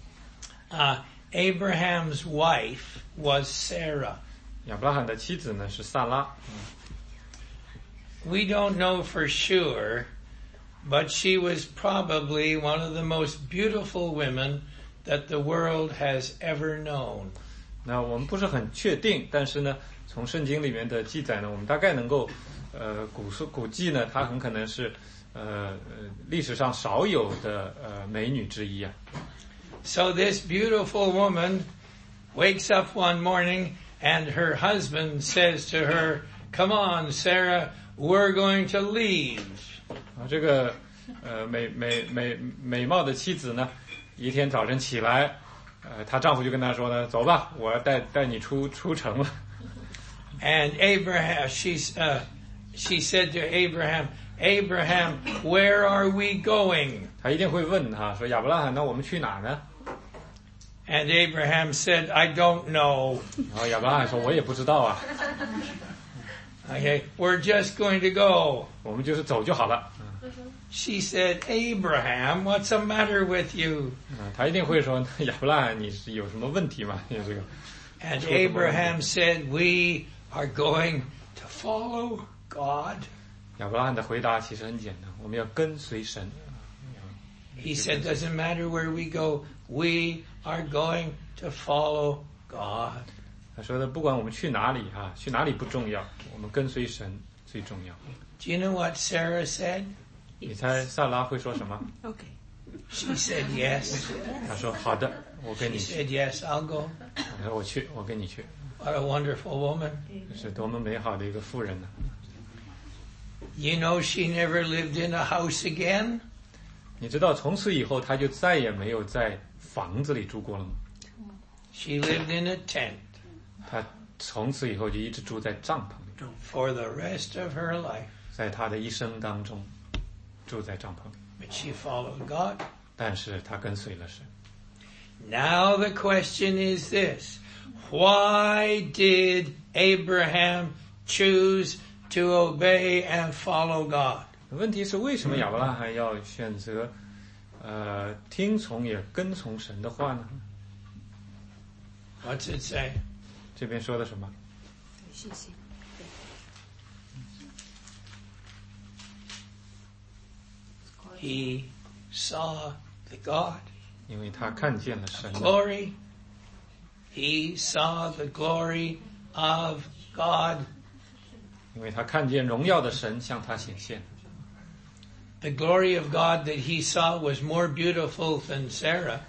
Abraham's wife was Sarah. 亚伯拉罕的妻子呢是萨拉。 We don't know for sure, but she was probably one of the most beautiful women that the world has ever known. 那我们不是很确定，但是呢，从圣经里面的记载呢，我们大概能够估计呢，她很可能是历史上少有的美女之一啊。 So this beautiful woman wakes up one morning and her husband says to her, "Come on, Sarah, we're going to leave." 这个美貌的妻子呢，一天早晨起来，她丈夫就跟她说呢，走吧，我要带你出城了。 And Abraham, she said to Abraham, "Abraham, where are we going?" 她一定会问他说，亚伯拉罕，那我们去哪呢？ And Abraham said, "I don't know." 然后亚伯拉罕说，我也不知道啊。 Okay, we're just going to go. 我们就是走就好了。 She said, "Abraham, what's the matter with you?" 他一定会说，亚伯拉罕，你是有什么问题吗？这个。 And Abraham said, "We are going to follow God." 亚伯拉罕的回答其实很简单，我们要跟随神。 He said, "Doesn't matter where we go, we are going to follow God." 他说的，不管我们去哪里啊，去哪里不重要，我们跟随神最重要。 Do you know what Sarah said? 你猜萨拉会说什么？ She said yes. 她说好的，我跟 She 你去。 said yes, I'll go. 我说我去，我跟你去。 What a wonderful woman. 这是多么美好的一个妇人呢！ You know she never lived in a house again? 你知道从此以后她就再也没有在房子里住过了吗？ She lived in a tent 她从此以后就一直住在帐篷里， for the rest of her life. 在她的一生当中住在帐篷里， But she followed God. 但是她跟随了神。 Now the question is this. Why did Abraham choose to obey and follow God? 问题是为什么亚伯拉罕要选择听从也跟从神的话呢？ What's it say? 这边说的什么？ He saw the God 因为他看见了神的 glory. He saw the glory of God. 因为他看见荣耀的神向他显现。 The glory of God that he saw was more beautiful than Sarah.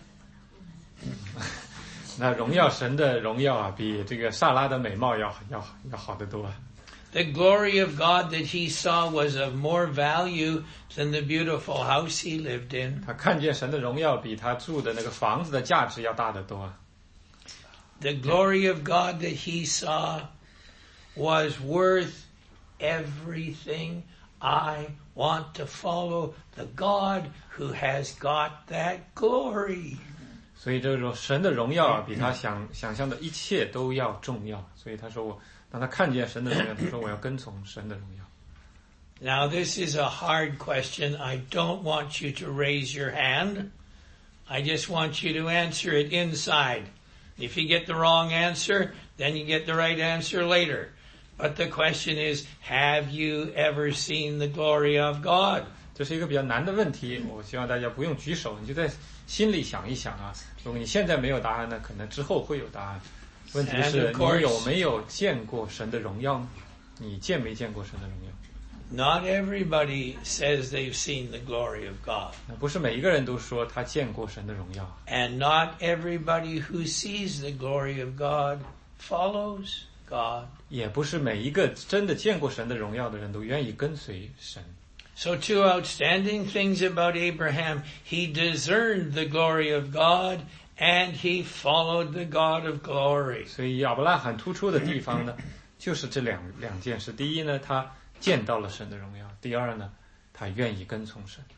那荣耀神的荣耀啊，比这个萨拉的美貌要好得多。 The glory of God that he saw was of more value than the beautiful house he lived in. 他看见神的荣耀比他住的那个房子的价值要大得多。 The glory of God that he saw was worth everything. I want to follow the God who has got that glory. 所以这种神的荣耀啊，比他想象的一切都要重要。所以他说当他看见神的荣耀，他说我要跟从神的荣耀。 Now this is a hard question. I don't want you to raise your hand. I just want you to answer it inside. If you get the wrong answer, then you get the right answer later. But the question is, have you ever seen the glory of God? 这是一个比较难的问题，我希望大家不用举手，你就在心里想一想啊。如果你现在没有答案呢，可能之后会有答案。问题是你有没有见过神的荣耀呢？你见没见过神的荣耀？ Not everybody says they've seen the glory of God. 不是每一个人都说他见过神的荣耀。 And not everybody who sees the glory of God follows God. 也不是每一个真的见过神的荣耀的人都愿意跟随神。 So two outstanding things about Abraham. He discerned the glory of God and he followed the God of glory. 所以亚伯拉罕突出的地方呢，就是这两件事。第一呢，他见到了神的荣耀；第二呢，他愿意跟从神。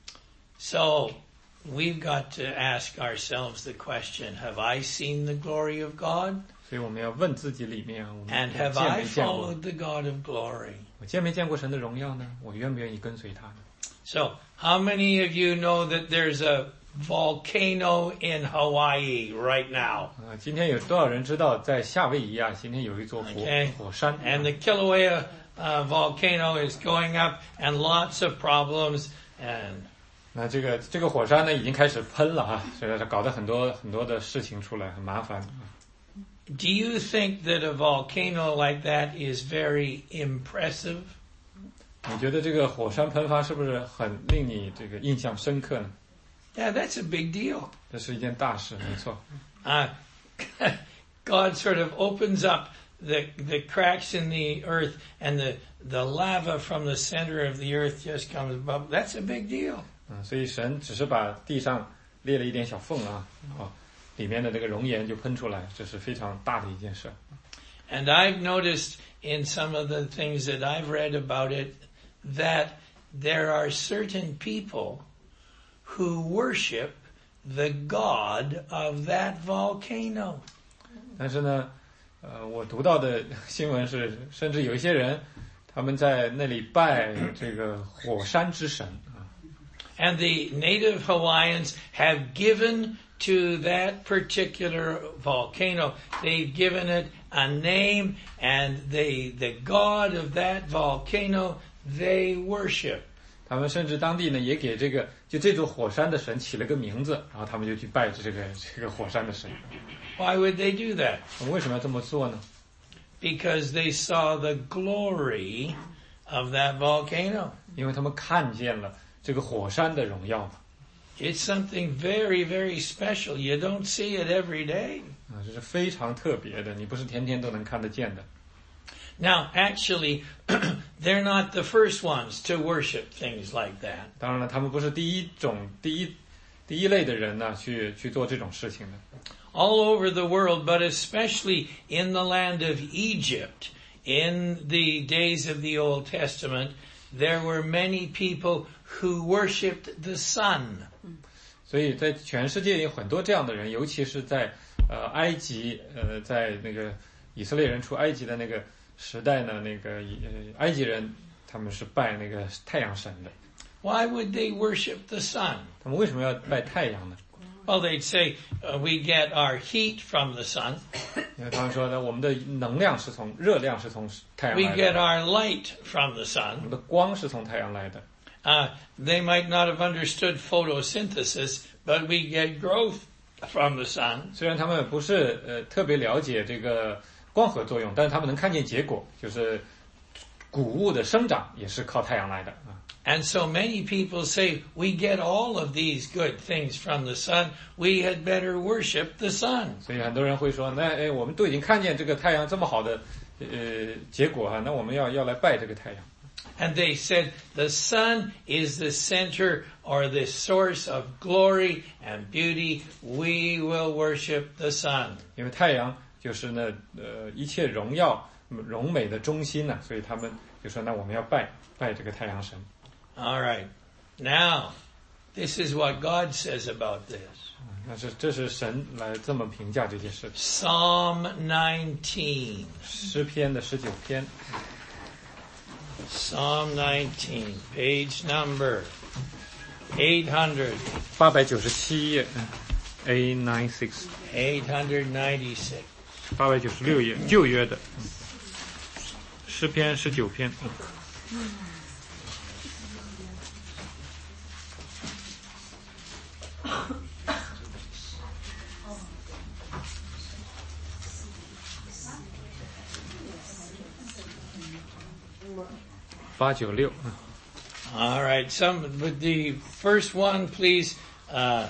So we've got to ask ourselves the question, have I seen the glory of God? 所以我们要问自己里面，我 And 们 have 见 I 没见过？ followed the God of glory? 我见没见过神的荣耀呢？我愿不愿意跟随他呢？ So how many of you know that there's a volcano in Hawaii right now? 今天有多少人知道，在夏威夷啊，今天有一座 Okay. 火山， And the Kilauea volcano is going up and lots of problems and 那这个火山呢，已经开始喷了啊，所以它搞得很多的事情出来，很麻烦。 do you think that a volcano like that is very impressive? 你觉得这个火山喷发是不是很令你这个印象深刻呢？ Yeah, that's a big deal. 这是一件大事，没错。 God sort of opens up the cracks in the earth and the lava from the center of the earth just comes above. That's a big deal. 所以神只是把地上裂了一点小缝啊，里面的这个熔岩就喷出来，这是非常大的一件事。 And I've noticed in some of the things that I've read about it that there are certain people who worship the God of that volcano. 但是呢，我读到的新闻是，甚至有一些人他们在那里拜这个火山之神啊。 And the native Hawaiians have given to that particular volcano, they've given it a name, and the God of that volcano they worship. 他们甚至当地呢也给这座火山的神起了个名字，然后他们就去拜这个火山的神。 Why would they do that? 为什么要这么做呢？ Because they saw the glory of that volcano. 因为他们看见了这个火山的荣耀嘛。 It's something very, very special. You don't see it every day. 这是非常特别的，你不是天天都能看得见的。 Now, actually, they're not the first ones to worship things like that. 当然了，他们不是第一类的人呢，去做这种事情的。 All over the world, but especially in the land of Egypt, in the days of the Old Testament, there were many people who worshipped the sun. 所以在全世界有很多这样的人，尤其是在埃及，在那个以色列人出埃及的那个时代呢，那个埃及人他们是拜那个太阳神的。 Why would they worship the sun? 他们为什么要拜太阳呢？ Well, they'd say, we get our heat from the sun. 因为他们说呢，我们的热量是从太阳 We 来 get 的， our light from the 我 sun. 们的光是从太阳来的。 They might not have understood photosynthesis, but we get growth from the sun. 虽然他们不是特别了解这个光合作用，但是他们能看见结果，就是谷物的生长也是靠太阳来的啊。 And so many people say, we get all of these good things from the sun. We had better worship the sun. 所以很多人会说，那我们都已经看见这个太阳这么好的结果啊，那我们要来拜这个太阳。 And they said, the sun is the center or the source of glory and beauty. We will worship the sun. 因为太阳就是呢一切荣耀荣美的中心呢，所以他们就说，那我们要拜这个太阳神。 All right. Now, this is what God says about this. 那这是神来这么评价这件事。 Psalm 19. 诗篇的19篇。 Psalm 19, page number 800. 897页，A96。 896. 896页，旧约的，诗篇19篇。896。 All right. With the first one, please. I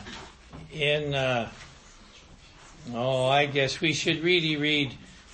guess we should really read.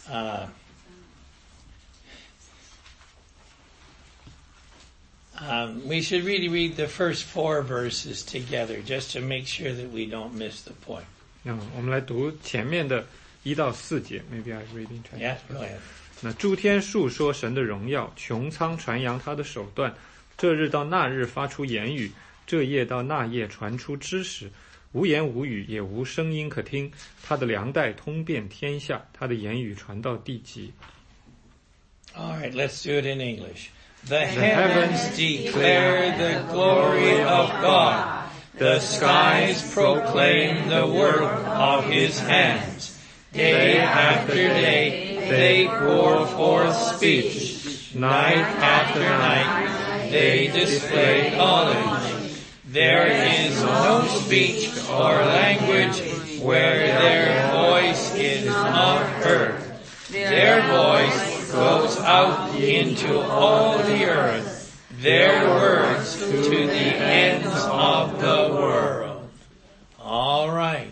We should really read the first 4 verses together, just to make sure that we don't miss the point. 我们来读前面的1到4节。Maybe I read in Chinese. Yeah, go ahead. 那诸天述说神的荣耀，穹苍传扬他的手段。这日到那日发出言语，这夜到那夜传出知识。无言无语，也无声音可听。他的粮袋通遍天下，他的言语传到地极。 All right, let's do it in English. The heavens declare the glory of God. The skies proclaim the work of his hands. Day after day they pour forth speech. Night after night they display knowledge. There is no speech or language where their voice is not heard. Their voice goes out into all the earth, their words to the ends of the world. All right.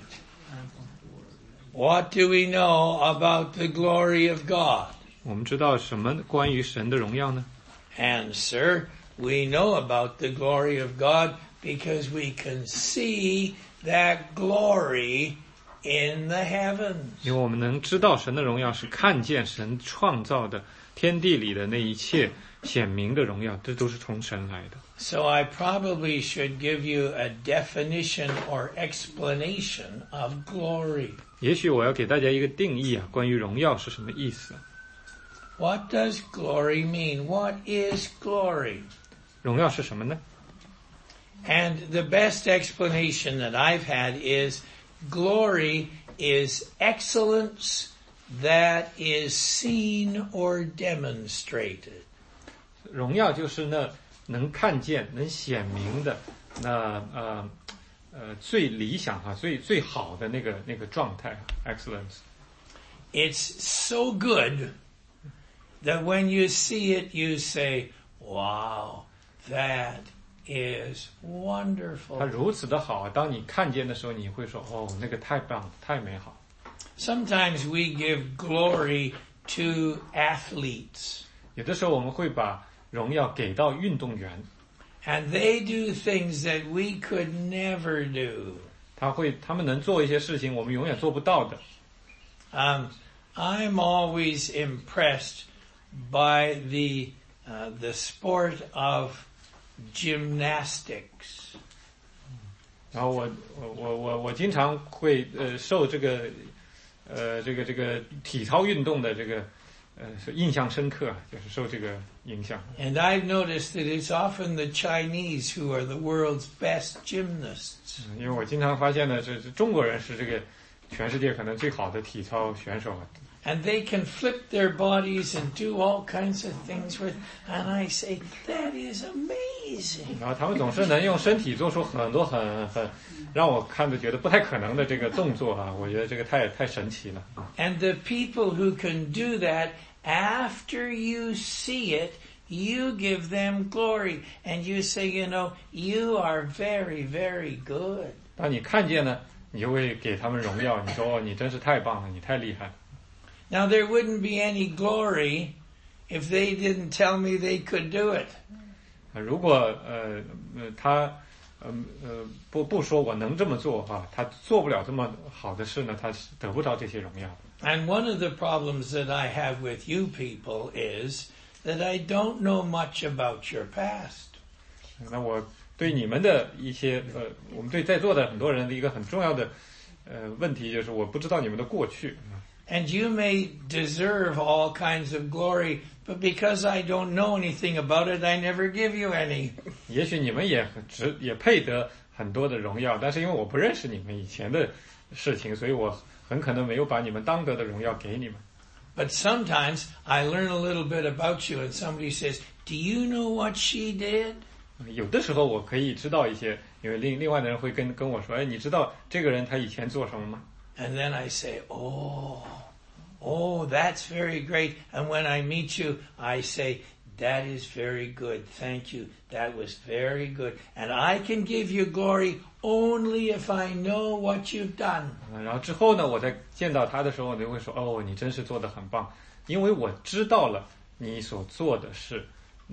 What do we know about the glory of God? 我们知道什么关于神的荣耀呢？ Answer, we know about the glory of God because we can see that glory in the heavens. 因为我们能知道神的荣耀是看见神创造的天地里的那一切显明的荣耀，这都是从神来的。 So I probably should give you a definition or explanation of glory. 也许我要给大家一个定义啊，关于荣耀是什么意思？ What does glory mean? What is glory? 荣耀是什么呢？ And the best explanation that I've had is glory is excellence that is seen or demonstrated. 荣耀就是那能看见、能显明的，那最理想哈、最好的那个状态 ，excellence。 It's so good that when you see it, you say, wow, that is wonderful. 它如此的好，当你看见的时候，你会说，哦，那个太棒，太美好。 Sometimes we give glory to athletes. 有的时候我们会把荣耀给到运动员， And they do things that we could never do. 他们能做一些事情，我们永远做不到的。 I'm always impressed by the sport of gymnastics. 然后我经常会受这个体操运动的这个印象深刻，就是受这个影响。 And I've noticed that it's often the Chinese who are the world's best gymnasts. 因为我经常发现呢，这中国人是这个全世界可能最好的体操选手。 And they can flip their bodies and do all kinds of things with, and I say, that is amazing. 然后他们总是能用身体做出很多很让我看着觉得不太可能的这个动作啊，我觉得这个太神奇了。 And the people who can do that, after you see it, you give them glory. And you say, you are very, very good. 当你看见了，你就会给他们荣耀，你说，哦，你真是太棒了，你太厉害了。 Now, there wouldn't be any glory if they didn't tell me they could do it. 如果他不说我能这么做哈，他做不了这么好的事呢，他是得不到这些荣耀的。 And one of the problems that I have with you people is that I don't know much about your past. 那我对你们的一些我们对在座的很多人的一个很重要的问题就是我不知道你们的过去。 And you may deserve all kinds of glory, but because I don't know anything about it, I never give you any. 也许你们也配得很多的荣耀，但是因为我不认识你们以前的事情，所以我很可能没有把你们当得的荣耀给你们。 But sometimes I learn a little bit about you and somebody says, do you know what she did? 有的时候我可以知道一些，因为另外的人会跟我说，哎，你知道这个人他以前做什么吗？ And then I say, oh, that's very great. And when I meet you, I say, that is very good. Thank you. That was very good. And I can give you glory only if I know what you've done. 然后之后呢，我在见到他的时候，我就会说，哦，你真是做得很棒，因为我知道了你所做的事，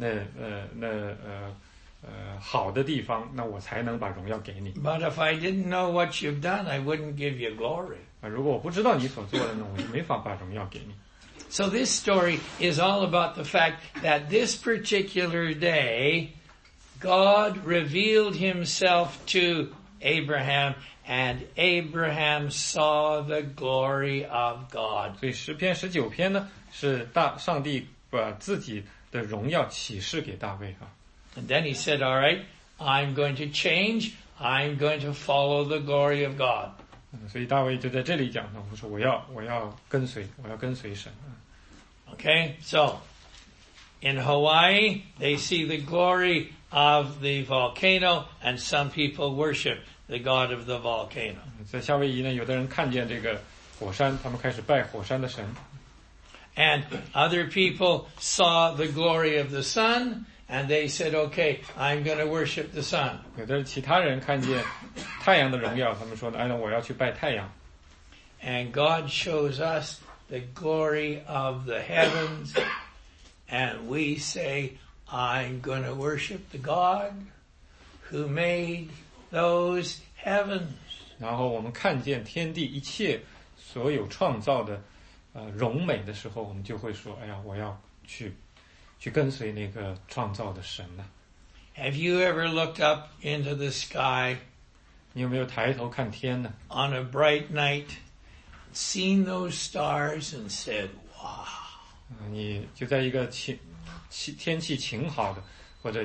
好的地方，那我才能把荣耀给你。 But if I didn't know what you've done, I wouldn't give you glory. 如果我不知道你所做的呢，我就没法把荣耀给你。 So this story is all about the fact that this particular day, God revealed himself to Abraham, and Abraham saw the glory of God. 所以诗篇19篇呢，是上帝把自己的荣耀启示给大卫啊。 And then he said, all right, I'm going to change. I'm going to follow the glory of God. 所以大卫就在这里讲呢，我说我要跟随神。 Okay, so in Hawaii, they see the glory of the volcano, and some people worship the god of the volcano. 在夏威夷呢，有的人看见这个火山，他们开始拜火山的神。 And other people saw the glory of the sun, and they said, okay, I'm going to worship the sun. 有的其他人看见太阳的荣耀，他们说呢，哎，我要去拜太阳。 And God shows us the glory of the heavens, and we say, I'm going to worship the God who made those heavens. 然后我们看见天地一切所有创造的荣美的时候，我们就会说，哎呀，我要去跟随那个创造的神呢。 Have you ever looked up into the sky 你有没有抬头看天呢？ on a bright night, seen those stars and said, wow. 你就在一个天气晴好的，或者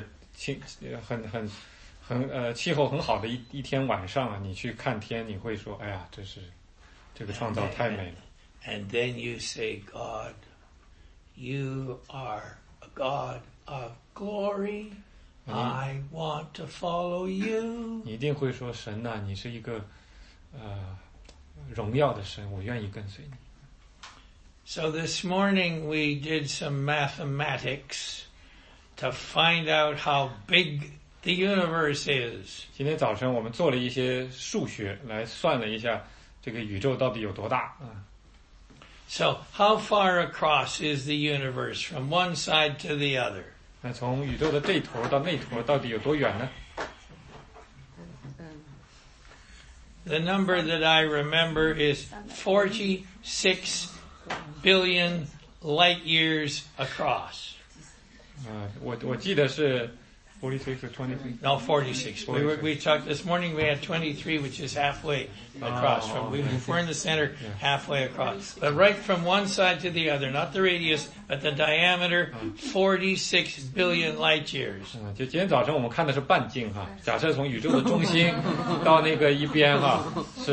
气候很好的一天晚上啊，你去看天，你会说，哎呀，这个创造太美了。 And then you say, God, you are a God of glory. I want to follow you. 你一定会说，神呐，你是一个荣耀的神，我愿意跟随你。 So this morning we did some mathematics, to find out how big the universe is. 今天早晨我们做了一些数学来算了一下这个宇宙到底有多大啊。 So how far across is the universe from one side to the other? 那从宇宙的这头到那头到底有多远呢？ The number that I remember is 46 billion light years across. 我记得是 46 or 23. No, 46. We talked this morning. We had 23, which is halfway across. If we're in the center, halfway across. But right from one side to the other, not the radius, but the diameter, 46 billion light years. 就今天早晨我们看的是半径哈，假设从宇宙的中心到那个一边哈是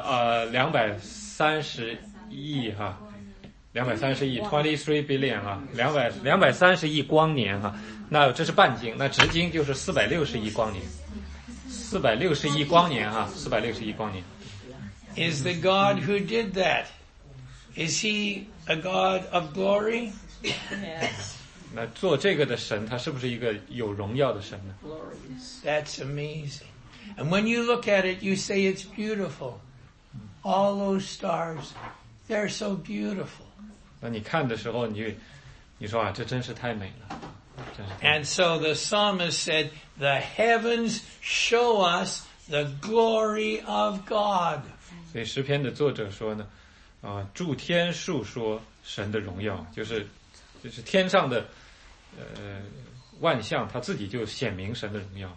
230亿哈，230亿 23 billion 啊，230亿光年哈。那这是半径，那直径就是460亿光年，460亿光年哈，460亿光年。 Is the God who did that? Is he a God of glory? Yes. 那做这个的神，他是不是一个有荣耀的神呢？ That's amazing. And when you look at it, you say it's beautiful. All those stars, they're so beautiful. 那你看的时候，你说啊，这真是太美了。 And so the psalmist said, the heavens show us the glory of God. 所以诗篇的作者说呢，诸天述说神的荣耀，就是天上的万象，他自己就显明神的荣耀。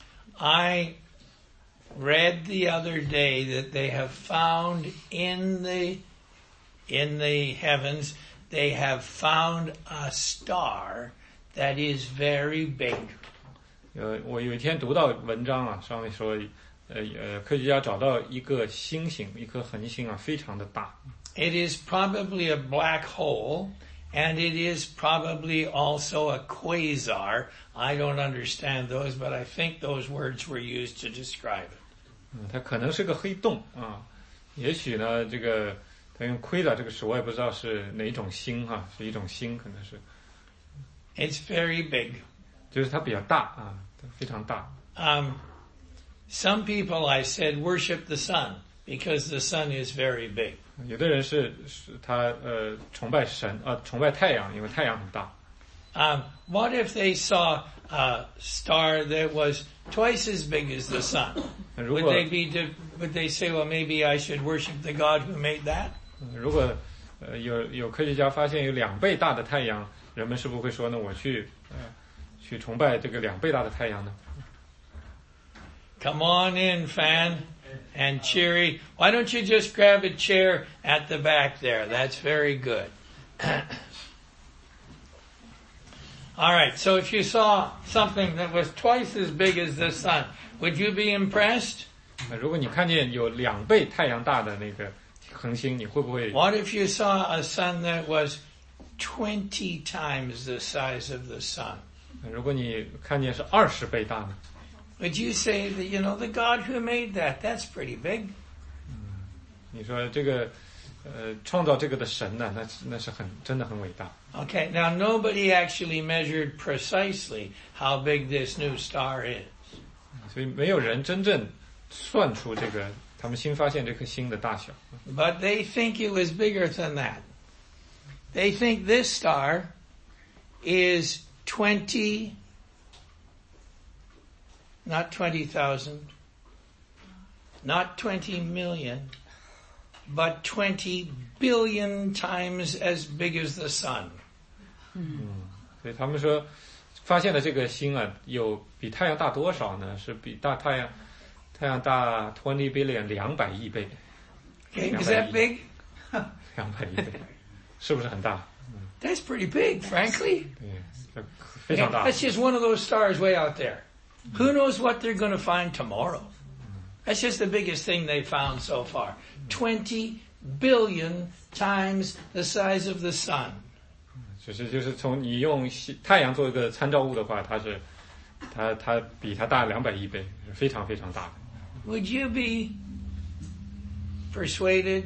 I read the other day that they have found in the heavens, they have found a star that is very big. 我有一天读到文章啊，上面说，科学家找到一个星星，一颗恒星啊，非常的大。 It is probably a black hole, and it is probably also a quasar. I don't understand those, but I think those words were used to describe it. 它可能是个黑洞啊，也许呢，这个他用quasar这个词，我也不知道是哪种星哈，是一种星，可能是。 It's very big. 就是它比较大啊，非常大。 Some people, I said, worship the sun because the sun is very big. 有的人是他崇拜神崇拜太阳，因为太阳很大。 What if they saw a star that was twice as big as the sun? Would they say, well, maybe I should worship the God who made that? 如果有科学家发现有2倍大的太阳，人们是不是会说呢？我去崇拜这个2倍大的太阳呢？ Come on in, Fan and Cheery. Why don't you just grab a chair at the back there? That's very good. All right, so if you saw something that was twice as big as the sun, would you be impressed? 如果你看见有2倍太阳大的那个恒星，你会不会 What if you saw a sun that was 20 times the size of the sun? 如果你看见是20倍大呢？ Would you say that, the God who made that, that's pretty big? 你说这个创造这个的神呢，那是真的很伟大。 Okay, now nobody actually measured precisely how big this new star is. 所以没有人真正算出这个他们新发现这颗星的大小。 But they think it was bigger than that. They think this star is 20, not 20,000, not 20 million, but 20 billion times as big as the sun. 所以他们说发现的这个星啊，有比太阳大多少呢？是比太阳大20 billion 200亿倍。 Okay, is that big? 200亿倍，是不是很大？ That's pretty big, frankly. 对，非常大。 That's just one of those stars way out there. Who knows what they're going to find tomorrow? That's just the biggest thing they've found so far. 20 billion times the size of the sun. 就是从你用太阳做一个参照物的话，它比它大200亿倍，是非常非常大的。 Would you be persuaded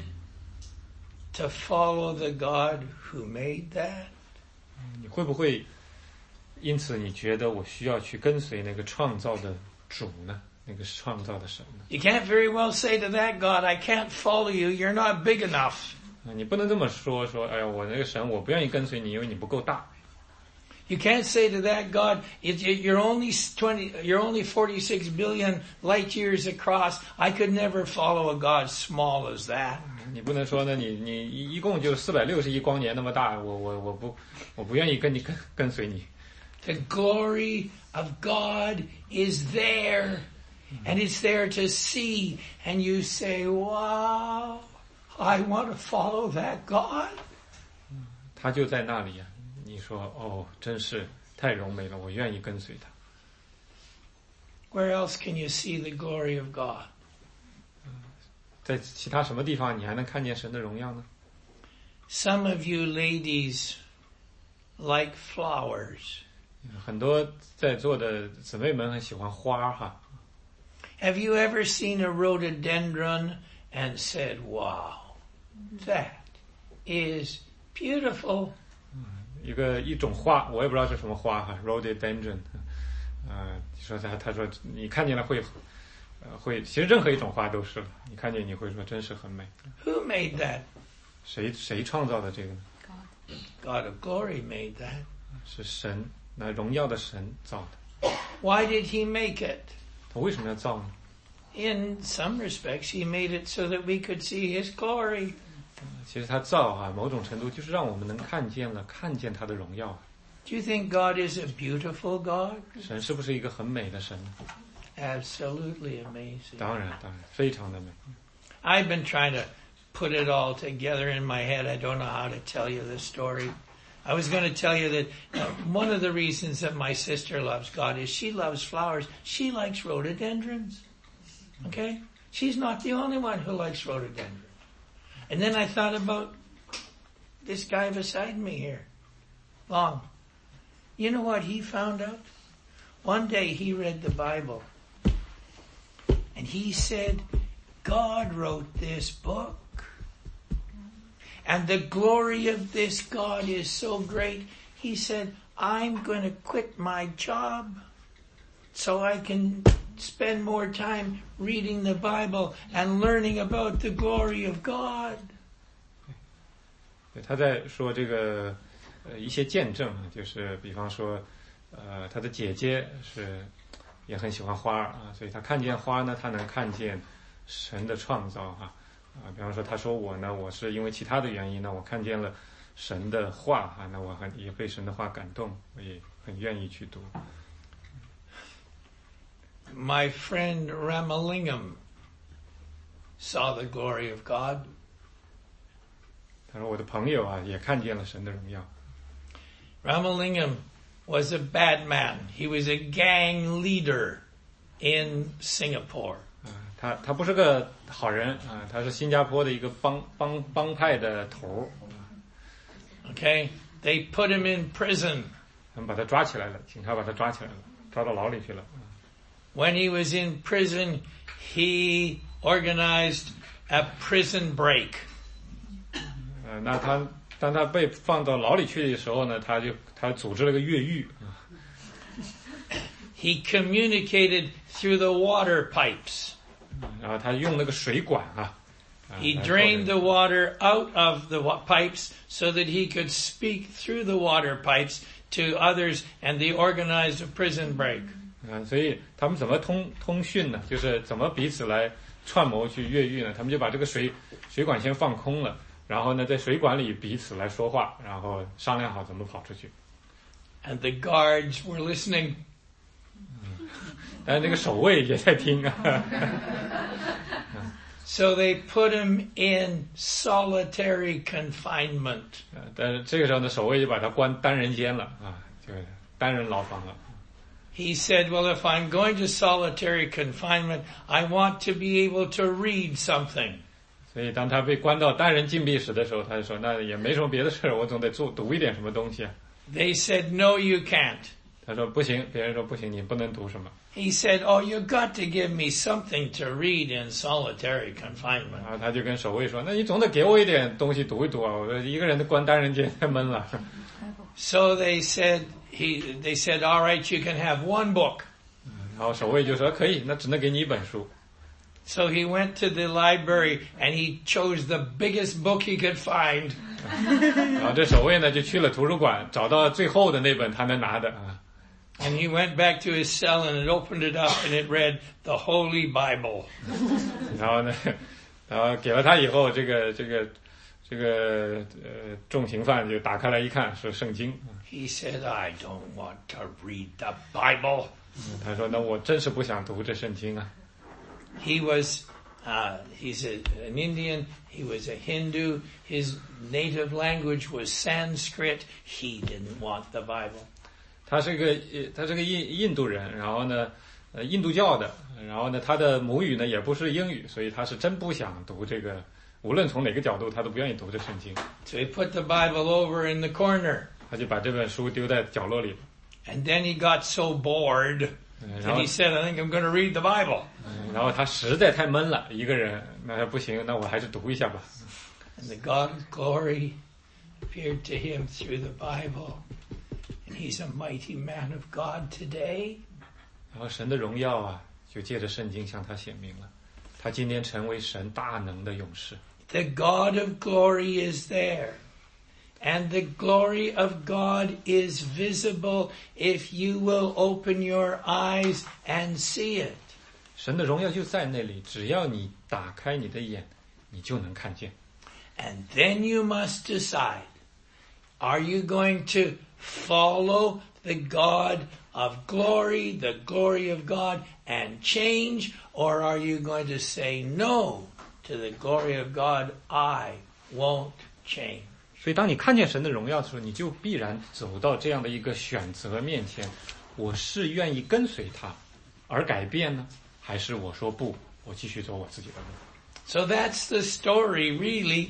to follow the God who made that? 你会不会因此你觉得我需要去跟随那个创造的主呢？那个创造的神呢？ You can't very well say to that God, I can't follow you, you're not big enough. 你不能这么说，哎呀，我那个神我不愿意跟随你，因为你不够大。 You can't say to that God, you're only 46 billion light years across. I could never follow a God small as that. 你不能说呢，你一共就460亿光年那么大，我不愿意跟随你。 The glory of God is there, and it's there to see, and you say, wow, I want to follow that God. 他就在那里啊。你说哦，真是太荣美了，我愿意跟随他。 Where else can you see the glory of God? 在其他什么地方你还能看见神的荣耀呢？ Some of you ladies like flowers. 很多在座的姊妹们很喜欢花哈。 Have you ever seen a rhododendron and said, wow, that is beautiful? 一种花，我也不知道是什么花哈 ，rhododendron，说他说你看见了会，其实任何一种花都是了，你看见你会说真是很美。 Who made that? 谁创造的这个呢 God of glory made that. 是神，那荣耀的神造的。 Why did he make it? 他为什么要造呢？ In some respects, he made it so that we could see his glory. 其实他造啊，某种程度就是让我们能看见他的荣耀。 Do you think God is a beautiful God? 神是不是一个很美的神？ Absolutely amazing. 当然，非常的美。 I've been trying to put it all together in my head. I don't know how to tell you the story. I was going to tell you that one of the reasons that my sister loves God is she loves flowers. She likes rhododendrons. Okay? She's not the only one who likes rhododendrons. And then I thought about this guy beside me here. Long. You know what he found out? One day he read the Bible. And he said, God wrote this book. And the glory of this God is so great. He said, I'm going to quit my job so I can spend more time reading the Bible and learning about the glory of God. 他在说这个一些见证，就是比方说他的姐姐也很喜欢花啊，所以他看见花呢，他能看见神的创造哈比方说他说我是因为其他的原因呢，我看见了神的话啊，那我也被神的话感动，我也很愿意去读。 My friend Ramalingam saw the glory of God. 他说我的朋友啊也看见了神的荣耀。 Ramalingam was a bad man. He was a gang leader in Singapore. 他不是个好人啊，他是新加坡的一个帮派的头。 Okay, they put him in prison. 他们把他抓起来了，警察把他抓起来了，抓到牢里去了。 When he was in prison, he organized a prison break. 那当他被放到牢里去的时候呢，他组织了个越狱。 He communicated through the water pipes. 然后他用那个水管啊。 He drained the water out of the pipes so that he could speak through the water pipes to others, and they organized a prison break. 所以他们怎么通讯呢？就是怎么彼此来串谋去越狱呢？他们就把这个水管先放空了，然后呢，在水管里彼此来说话，然后商量好怎么跑出去。 And the guards were listening. 但是那个守卫也在听啊。 So they put him in solitary confinement. 但是这个时候呢，守卫就把他关单人间了啊，就是单人牢房了。 He said, well, if I'm going to solitary confinement, I want to be able to read something. 所以当他被关到单人禁闭室的时候，他就说，那也没什么别的事，我总得读一点什么东西啊。 They said, no, you can't. 他说不行，别人说不行，你不能读什么。 He said, oh, you got to give me something to read in solitary confinement. 他就跟守卫说，那你总得给我一点东西读一读啊，我一个人的关单人间太闷了。 So they said, all right, you can have one book. 然后守卫就说可以，那只能给你一本书。 So he went to the library and he chose the biggest book he could find. 然后这守卫呢就去了图书馆，找到最后的那本他能拿的啊。 And he went back to his cell and it opened it up and it read the Holy Bible. 然后呢，然后给了他以后，这个重刑犯就打开来一看，是圣经。 He said, I don't want to read the Bible. 他说：“那我真是不想读这圣经啊。” He was, he's an Indian. He was a Hindu. His native language was Sanskrit. He didn't want the Bible. 他是个印度人，然后呢，印度教的，然后呢，他的母语呢也不是英语，所以他是真不想读这个，无论从哪个角度，他都不愿意读这圣经。 So he put the Bible over in the corner. 他就把这本书丢在角落里。 And then he got so bored that he said, I think I'm going to read the Bible. 然后他实在太闷了，一个人，那不行，那我还是读一下吧。 And the God of glory appeared to him through the Bible. And he's a mighty man of God today. 然后神的荣耀啊，就借着圣经向他显明了。他今天成为神大能的勇士。 The God of glory is there. And the glory of God is visible if you will open your eyes and see it. 神的荣耀就在那里，只要你打开你的眼，你就能看见。 And then you must decide, are you going to follow the God of glory, the glory of God, and change, or are you going to say no to the glory of God, I won't change? 所以当你看见神的荣耀的时候，你就必然走到这样的一个选择面前，我是愿意跟随他而改变呢，还是我说不，我继续走我自己的路。 So that's the story really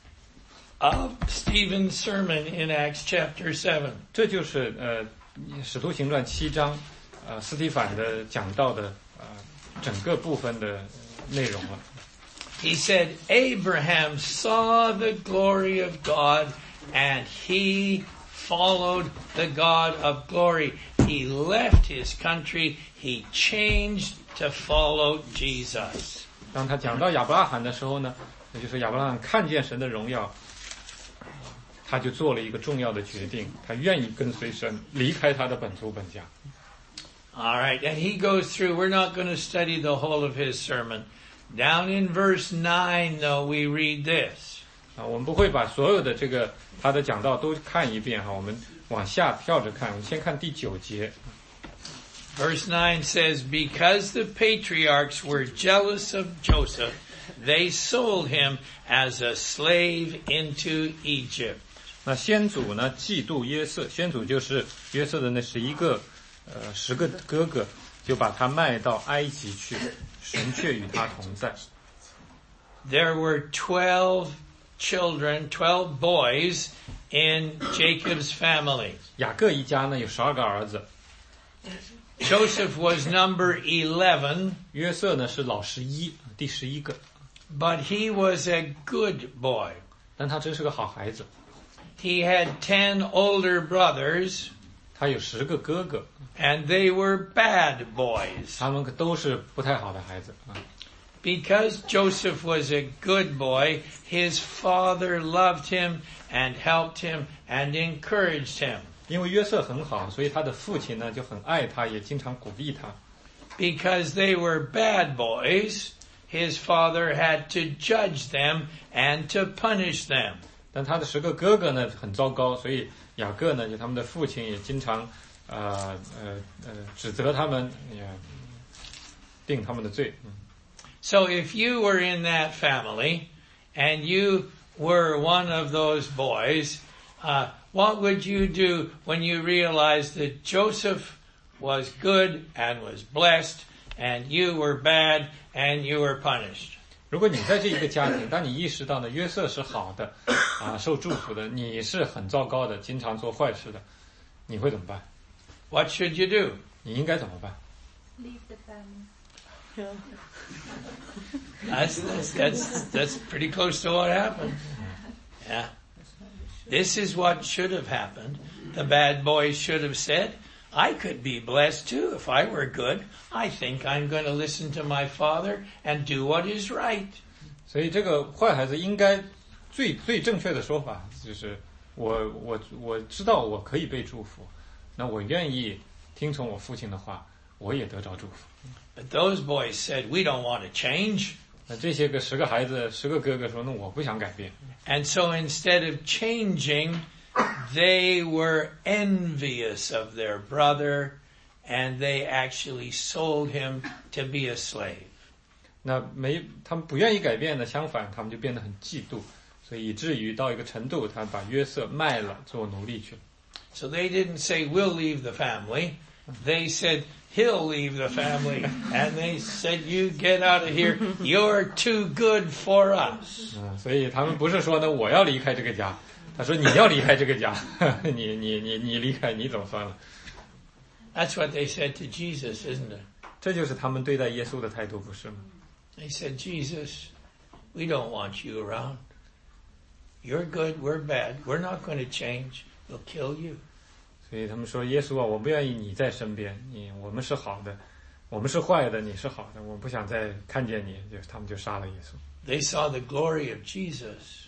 of Stephen's sermon in Acts chapter 7. 这就是使徒行传7章斯提反的讲道的整个部分的内容了。 He said, Abraham saw the glory of God and he followed the God of glory. He left his country. He changed to follow Jesus. 当他讲到亚伯拉罕的时候呢，也就是亚伯拉罕看见神的荣耀，他就做了一个重要的决定，他愿意跟随神，离开他的本族本家。 All right, and he goes through, we're not going to study the whole of his sermon. Down in verse 9, though, we read this. 我们不会把所有的这个他的讲道都看一遍哈，我们往下跳着看，我们先看第9节。 Verse 9 says, Because the patriarchs were jealous of Joseph, they sold him as a slave into Egypt. 那先祖呢嫉妒约瑟，先祖就是约瑟的那10个哥哥，就把他卖到埃及去，神却与他同在。 There were 12 children, 12 boys in Jacob's family. 雅各一家呢有12个儿子。 Joseph was number 11. 约瑟呢是老11，第11个。 But he was a good boy. 但他真是个好孩子。 He had 10 older brothers. 他有10个哥哥。 And they were bad boys. 他们都是不太好的孩子。 Because Joseph was a good boy, his father loved him and helped him and encouraged him. 因为约瑟很好，所以他的父亲呢就很爱他，也经常鼓励他。 Because they were bad boys, his father had to judge them and to punish them. 但他的10个哥哥呢很糟糕，所以雅各呢就他们的父亲也经常指责他们，也定他们的罪。 So if you were in that family and you were one of those boys, what would you do when you realized that Joseph was good and was blessed and you were bad and you were punished? 如果你在这一个家庭，当你意识到呢约瑟是好的受祝福的，你是很糟糕的，经常做坏事的，你会怎么办？ What should you do? 你应该怎么办？ Leave the family. That's pretty close to what happened. Yeah. This is what should have happened. The bad boys should have said, I could be blessed too if I were good. I think I'm going to listen to my father and do what is right. 所以这个坏孩子应该最正确的说法就是我知道我可以被祝福，那我愿意听从我父亲的话，我也得着祝福。 But those boys said, we don't want to change. 那这些10个孩子10个哥哥说，那我不想改变。 And so instead of changing, they were envious of their brother, and they actually sold him to be a slave. 他们不愿意改变的，相反，他们就变得很嫉妒，所以以至于到一个程度，他把约瑟卖了做奴隶去了。 So they didn't say, we'll leave the family. They said, he'll leave the family. And they said, you get out of here. You're too good for us. 所以他们不是说呢，我要离开这个家，他说你要离开这个家，你离开，你走算了。 That's what they said to Jesus, isn't it? 这就是他们对待耶稣的态度，不是吗？ They said, Jesus, we don't want you around. You're good, we're bad. We're not going to change. We'll kill you. 所以他们说，耶稣啊，我不愿意你在身边，我们是好的，我们是坏的，你是好的，我不想再看见你，他们就杀了耶稣。 They saw the glory of Jesus.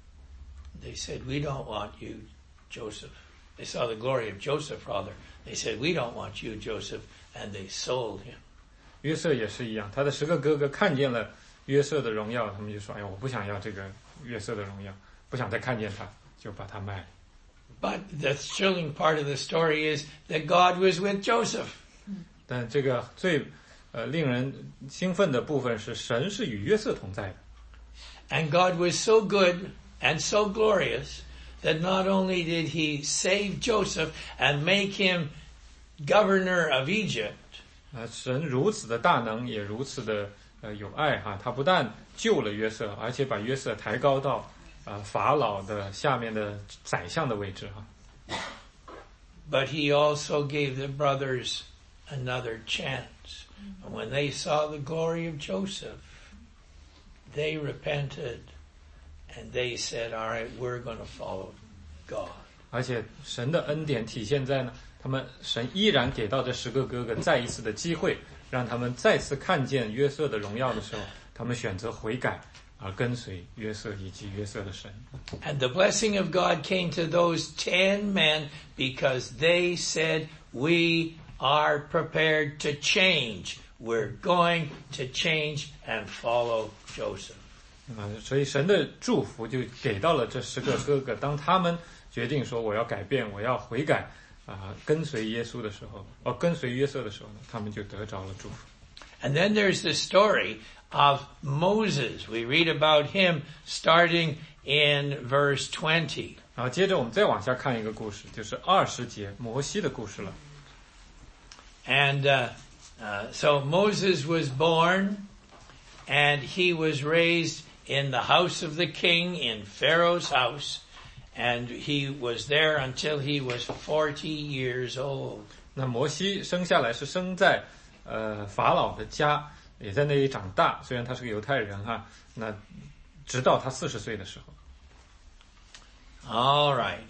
They said, we don't want you, Joseph. They saw the glory of Joseph, rather. They said, we don't want you, Joseph, and they sold him. 约瑟也是一样，他的10个哥哥看见了约瑟的荣耀，他们就说，哎呀，我不想要这个约瑟的荣耀，不想再看见他，就把他卖了。 But the thrilling part of the story is that God was with Joseph. 但这个最令人兴奋的部分是，神是与约瑟同在的。 And God was so good and so glorious that not only did he save Joseph and make him governor of Egypt, 神如此的大能，也如此的有爱哈，他不但救了约瑟，而且把约瑟抬高到法老的下面的宰相的位置哈。 But he also gave the brothers another chance. And when they saw the glory of Joseph, they repented and they said, all right, we're going to follow God. 而且神的恩典体现在呢，神依然给到这10个哥哥再一次的机会，让他们再次看见约瑟的荣耀的时候，他们选择悔改，而跟随约瑟以及约瑟的神。 And the blessing of God came to those 10 men because they said, we are prepared to change. We're going to change and follow Joseph. 所以神的祝福就给到了这10个哥哥，当他们决定说我要改变，我要悔改跟随耶稣的时候，跟随约瑟的时候呢，他们就得着了祝福。 And then there's the story of Moses. We read about him starting in verse 20. 然后接着我们再往下看一个故事，就是20节摩西的故事了。 And so Moses was born, and he was raised in the house of the king in Pharaoh's house, and he was there until he was 40 years old. 那摩西生下来是生在法老的家，也在那里长大。虽然他是个犹太人哈，那直到他40岁的时候。 All right.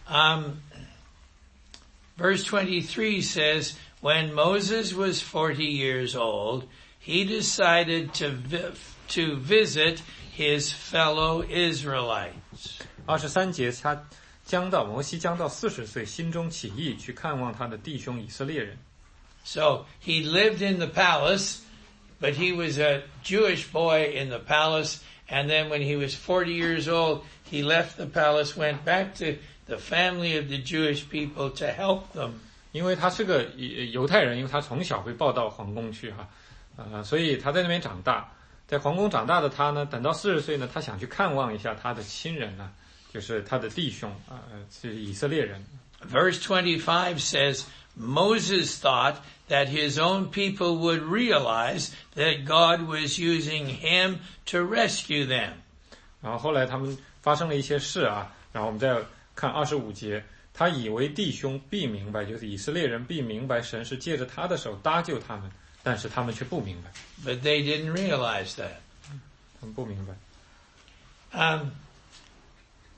Verse 23 says, when Moses was 40 years old, he decided to visit his fellow Israelites. 23节，摩西将到40岁，心中起意去看望他的弟兄以色列人。 So he lived in the palace, but he was a Jewish boy in the palace. And then when he was 40 years old, he left the palace, went back to the family of the Jewish people to help them. 因为他是个犹太人，因为他从小被抱到皇宫去哈，所以他在那边长大。在皇宫长大的他呢，等到40岁呢，他想去看望一下他的亲人呢，就是他的弟兄是以色列人。 Verse 25 says, Moses thought that his own people would realize that God was using him to rescue them. 然后后来他们发生了一些事啊，然后我们再看25节，他以为弟兄必明白，就是以色列人必明白神是借着他的手搭救他们，但是他们却不明白。 But they didn't realize that. 他们不明白。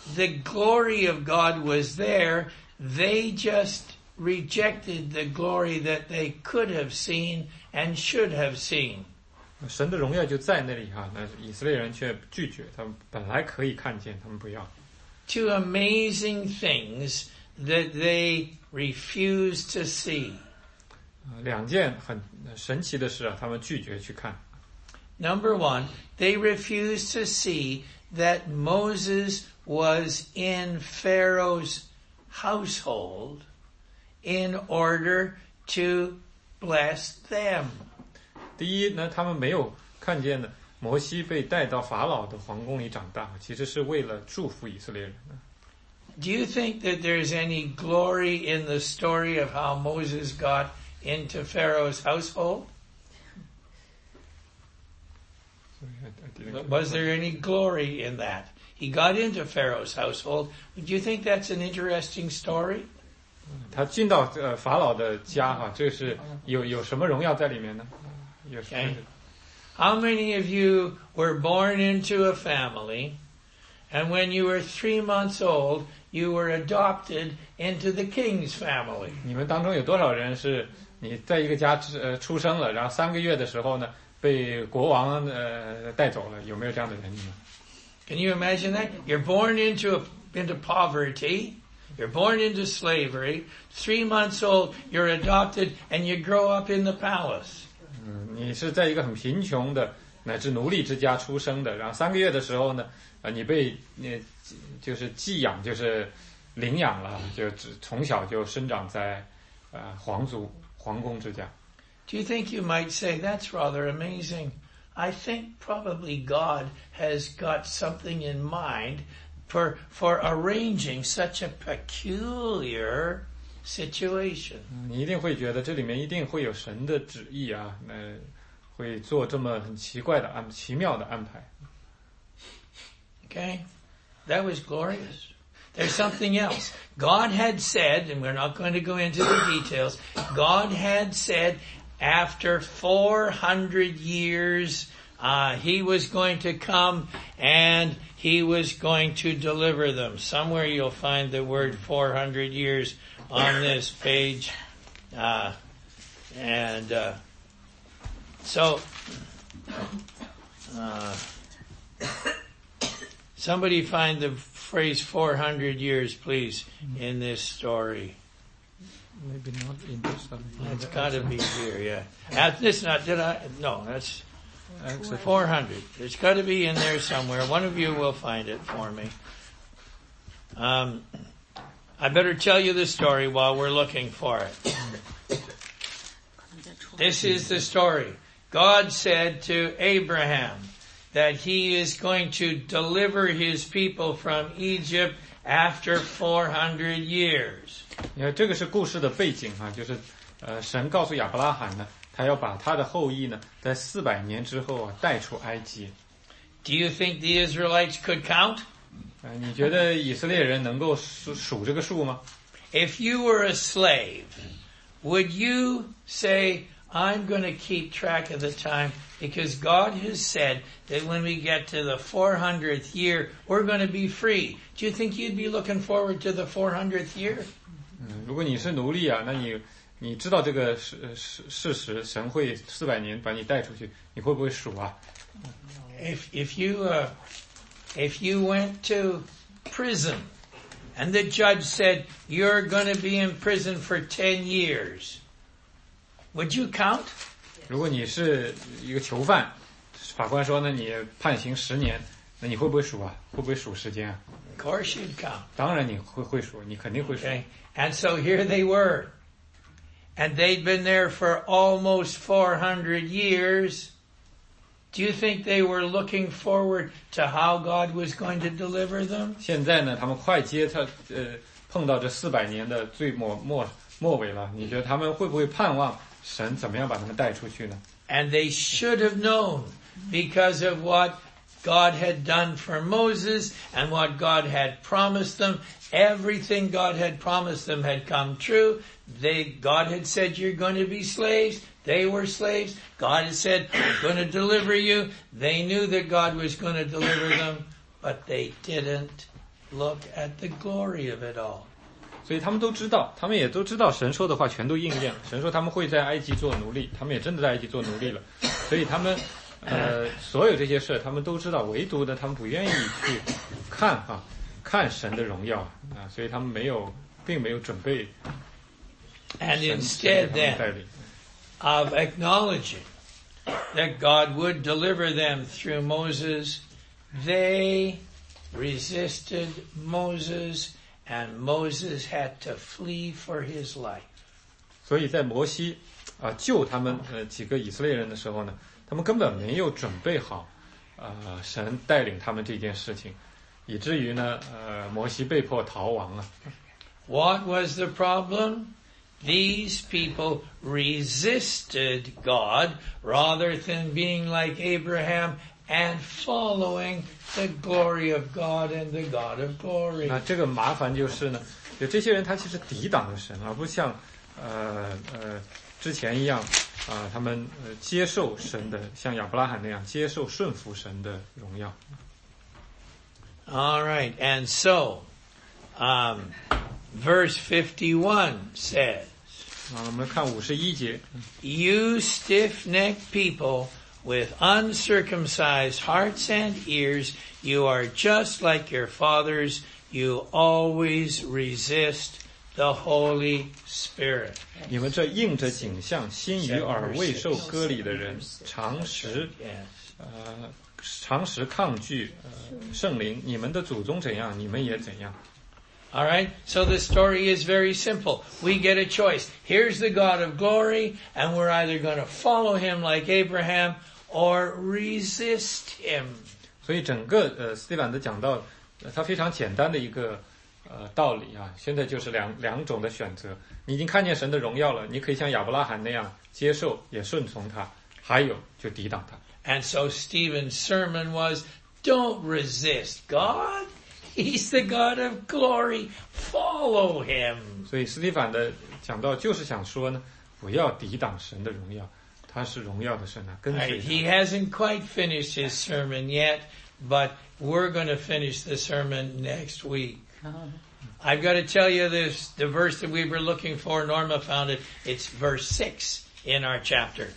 the glory of God was there. They just rejected the glory that they could have seen and should have seen. 神的荣耀就在那里哈，那以色列人却拒绝，他们本来可以看见，他们不要。 Two amazing things that they refused to see. 两件很神奇的事啊，他们拒绝去看。 Number one, they refused to see that Moses was in Pharaoh's household in order to bless them. 第一呢，他们没有看见呢，摩西被带到法老的皇宫里长大，其实是为了祝福以色列人。 Do you think that there's any glory in the story of how Moses got into Pharaoh's household? Was there any glory in that? He got into Pharaoh's household. Do you think that's an interesting story? 他进到法老的家哈，这是有什么荣耀在里面呢？有什么 How many of you were born into a family, and when you were 3 months old, you were adopted into the king's family? 你们当中有多少人是你在一个家出生了，然后3个月的时候呢，被国王带走了？有没有这样的人呢？ Can you imagine that? You're born into poverty. You're born into slavery. 3 months old, you're adopted, and you grow up in the palace. 你是在一个很贫穷的乃至奴隶之家出生的，然后3个月的时候呢，你被就是寄养，就是领养了，就从小就生长在皇宫之家。 Do you think you might say that's rather amazing? I think probably God has got something in mind for arranging such a peculiar situation. 你一定会觉得这里面一定会有神的旨意啊，会做这么很奇妙的安排。 Okay, that was glorious. There's something else. God had said, and we're not going to go into the details, God had said after 400 years, he was going to come and he was going to deliver them. Somewhere you'll find the word 400 years on this page. Somebody find the phrase 400 years, please, in this story. Maybe not in this one. It's got to be here, yeah. That's 400. It's got to be in there somewhere. One of you will find it for me. I better tell you the story while we're looking for it. This is the story. God said to Abraham that he is going to deliver his people from Egypt after 400 years. 你看，这个是故事的背景啊，就是神告诉亚伯拉罕呢，他要把他的后裔呢，在400年之后啊带出埃及。 Do you think the Israelites could count? 你觉得以色列人能够数这个数吗？ If you were a slave, would you say, I'm going to keep track of the time because God has said that when we get to the 400th year, we're going to be free. Do you think you'd be looking forward to the 400th year? 如果你是奴隶啊，那你知道这个事实，神会400年把你带出去，你会不会数啊？ If you went to prison and the judge said you're going to be in prison for 10 years, would you count? 如果你是一个囚犯，法官说呢你判刑10年，那你会不会数啊？会不会数时间啊？ Of course you'd count. 当然你会数，你肯定会数。 Okay. And so here they were. And they'd been there for almost 400 years. Do you think they were looking forward to how God was going to deliver them? 现在呢，他们快碰到这400年的最末尾了，你觉得他们会不会盼望神怎么样把他们带出去呢？ And they should have known because of what God had done for Moses and what God had promised them. Everything God had promised them had come true. God had said, you're going to be slaves. They were slaves. God had said, I'm going to deliver you. They knew that God was going to deliver them, but they didn't look at the glory of it all. 所以他们都知道，他们也都知道神说的话全都应验了。神说他们会在埃及做奴隶，他们也真的在埃及做奴隶了。所以他们所有这些事他们都知道，唯独的他们不愿意去看神的荣耀啊，所以他们并没有准备。 And instead then of acknowledging that God would deliver them through Moses, they resisted Moses, and Moses had to flee for his life. 所以在摩西救他们几个以色列人的时候呢，他们根本没有准备好神带领他们这件事情，以至于呢摩西被迫逃亡啊。 What was the problem? These people resisted God rather than being like Abraham and following the glory of God and the God of glory. 那这个麻烦就是呢，有这些人他其实抵挡了神，而不像之前一样他们接受神的，像亚伯拉罕那样接受顺服神的荣耀。 All right, and so verse 51 says, 我们看51节 You stiff-necked people with uncircumcised hearts and ears, you are just like your fathers. You always resist the Holy Spirit. 你们这硬着颈项、心与耳未受割礼的人，常时抗拒圣灵。你们的祖宗怎样，你们也怎样。 All right, so the story is very simple. We get a choice. Here's the God of glory, and we're either going to follow him like Abraham or resist him. 所以整个斯蒂凡的讲道，它非常简单的一个道理啊。现在就是两种的选择。你已经看见神的荣耀了，你可以像亚伯拉罕那样接受，也顺从他；还有就抵挡他。 And so Stephen's sermon was, don't resist God. He's the God of glory. Follow him. 所以斯蒂凡的讲道就是想说呢，不要抵挡神的荣耀，他是荣耀的神啊，跟随他。 He hasn't quite finished his sermon yet, but we're going to finish the sermon next week. I've got to tell you this, the verse that we were looking for, Norma found it. It's verse 6 in our chapter.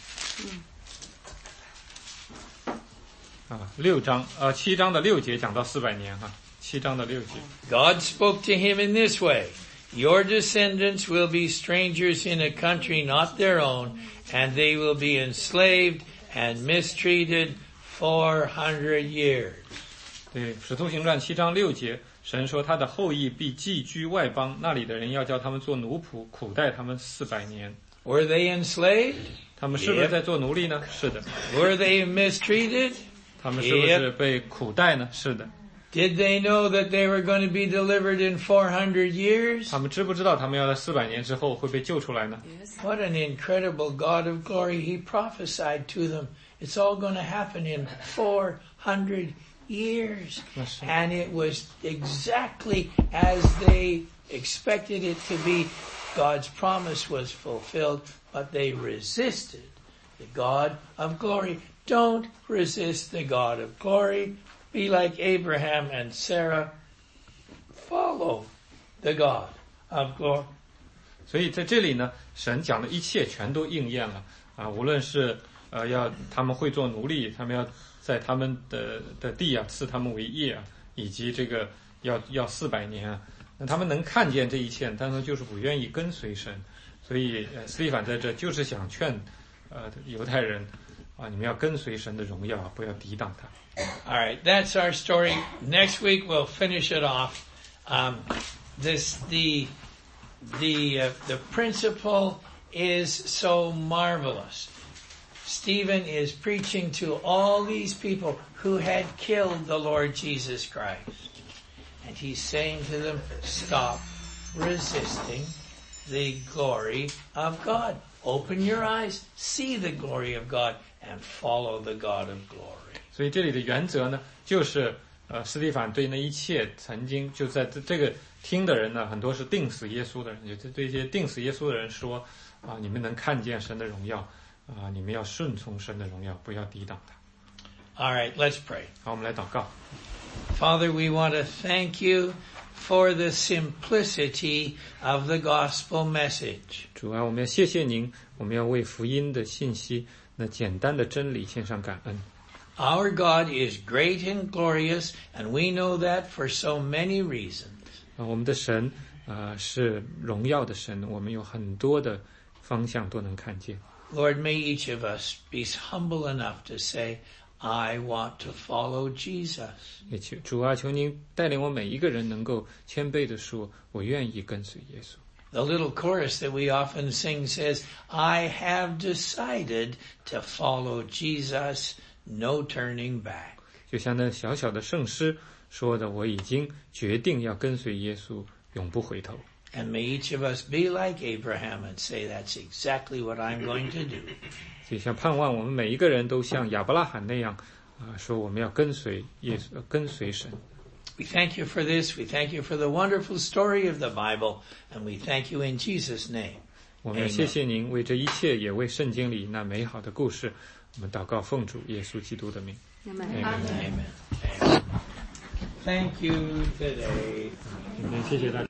7章的6节讲到400年哈，7章的6节。 God spoke to him in this way, Your descendants will be strangers in a country not their own, and they will be enslaved and mistreated 400 years. 对，使徒行传7章6节，神说他的后裔必寄居外邦，那里的人要叫他们做奴仆，苦待他们400年。 Were they enslaved? 他们是不是在做奴隶呢？是的。 Were they mistreated? 他们是不是被苦待呢？是的。 Did they know that they were going to be delivered in 400 years? 他们知不知道他们要在400年之后会被救出来呢？ What an incredible God of glory. He prophesied to them. It's all going to happen in 400 years. And it was exactly as they expected it to be. God's promise was fulfilled, but they resisted the God of glory. Don't resist the God of glory. Be like Abraham and Sarah. Follow the God of glory. 所以在这里呢，神讲的一切全都应验了啊！无论是要他们会做奴隶，他们要在他们的地啊赐他们为业啊，以及这个要400年啊，那他们能看见这一切，但是就是不愿意跟随神。所以斯蒂凡在这就是想劝犹太人啊，你们要跟随神的荣耀，不要抵挡他。 All right, that's our story. Next week we'll finish it off. The principle is so marvelous. Stephen is preaching to all these people who had killed the Lord Jesus Christ. And he's saying to them, stop resisting the glory of God. Open your eyes, see the glory of God, and follow the God of glory. 所以这里的原则呢，就是斯蒂凡对那一切曾经就在这个听的人呢，很多是定死耶稣的人，也对这些定死耶稣的人说啊，你们能看见神的荣耀啊，你们要顺从神的荣耀，不要抵挡他。 All right, let's pray. 好，我们来祷告。 Father, we want to thank you for the simplicity of the gospel message. 主啊，我们要谢谢您，我们要为福音的信息那简单的真理献上感恩。 Our God is great and glorious, and we know that for so many reasons. 我们的神是荣耀的神，我们有很多的方向都能看见。 Lord, may each of us be humble enough to say, I want to follow Jesus. 也主啊，求您带领我每一个人能够谦卑地说，我愿意跟随耶稣。 The little chorus that we often sing says, I have decided to follow Jesus, no turning back. 就像那小小的圣诗说的，我已经决定要跟随耶稣，永不回头。 And may each of us be like Abraham and say, that's exactly what I'm going to do. 所以像盼望我们每一个人都像亚伯拉罕那样说我们要跟随耶稣，跟随神。 We thank you for this. We thank you for the wonderful story of the Bible. And we thank you in Jesus' name. 我们谢谢您为这一切，也为圣经里那美好的故事，我们祷告奉主耶稣基督的名。 Amen. Thank you today. 谢谢大家。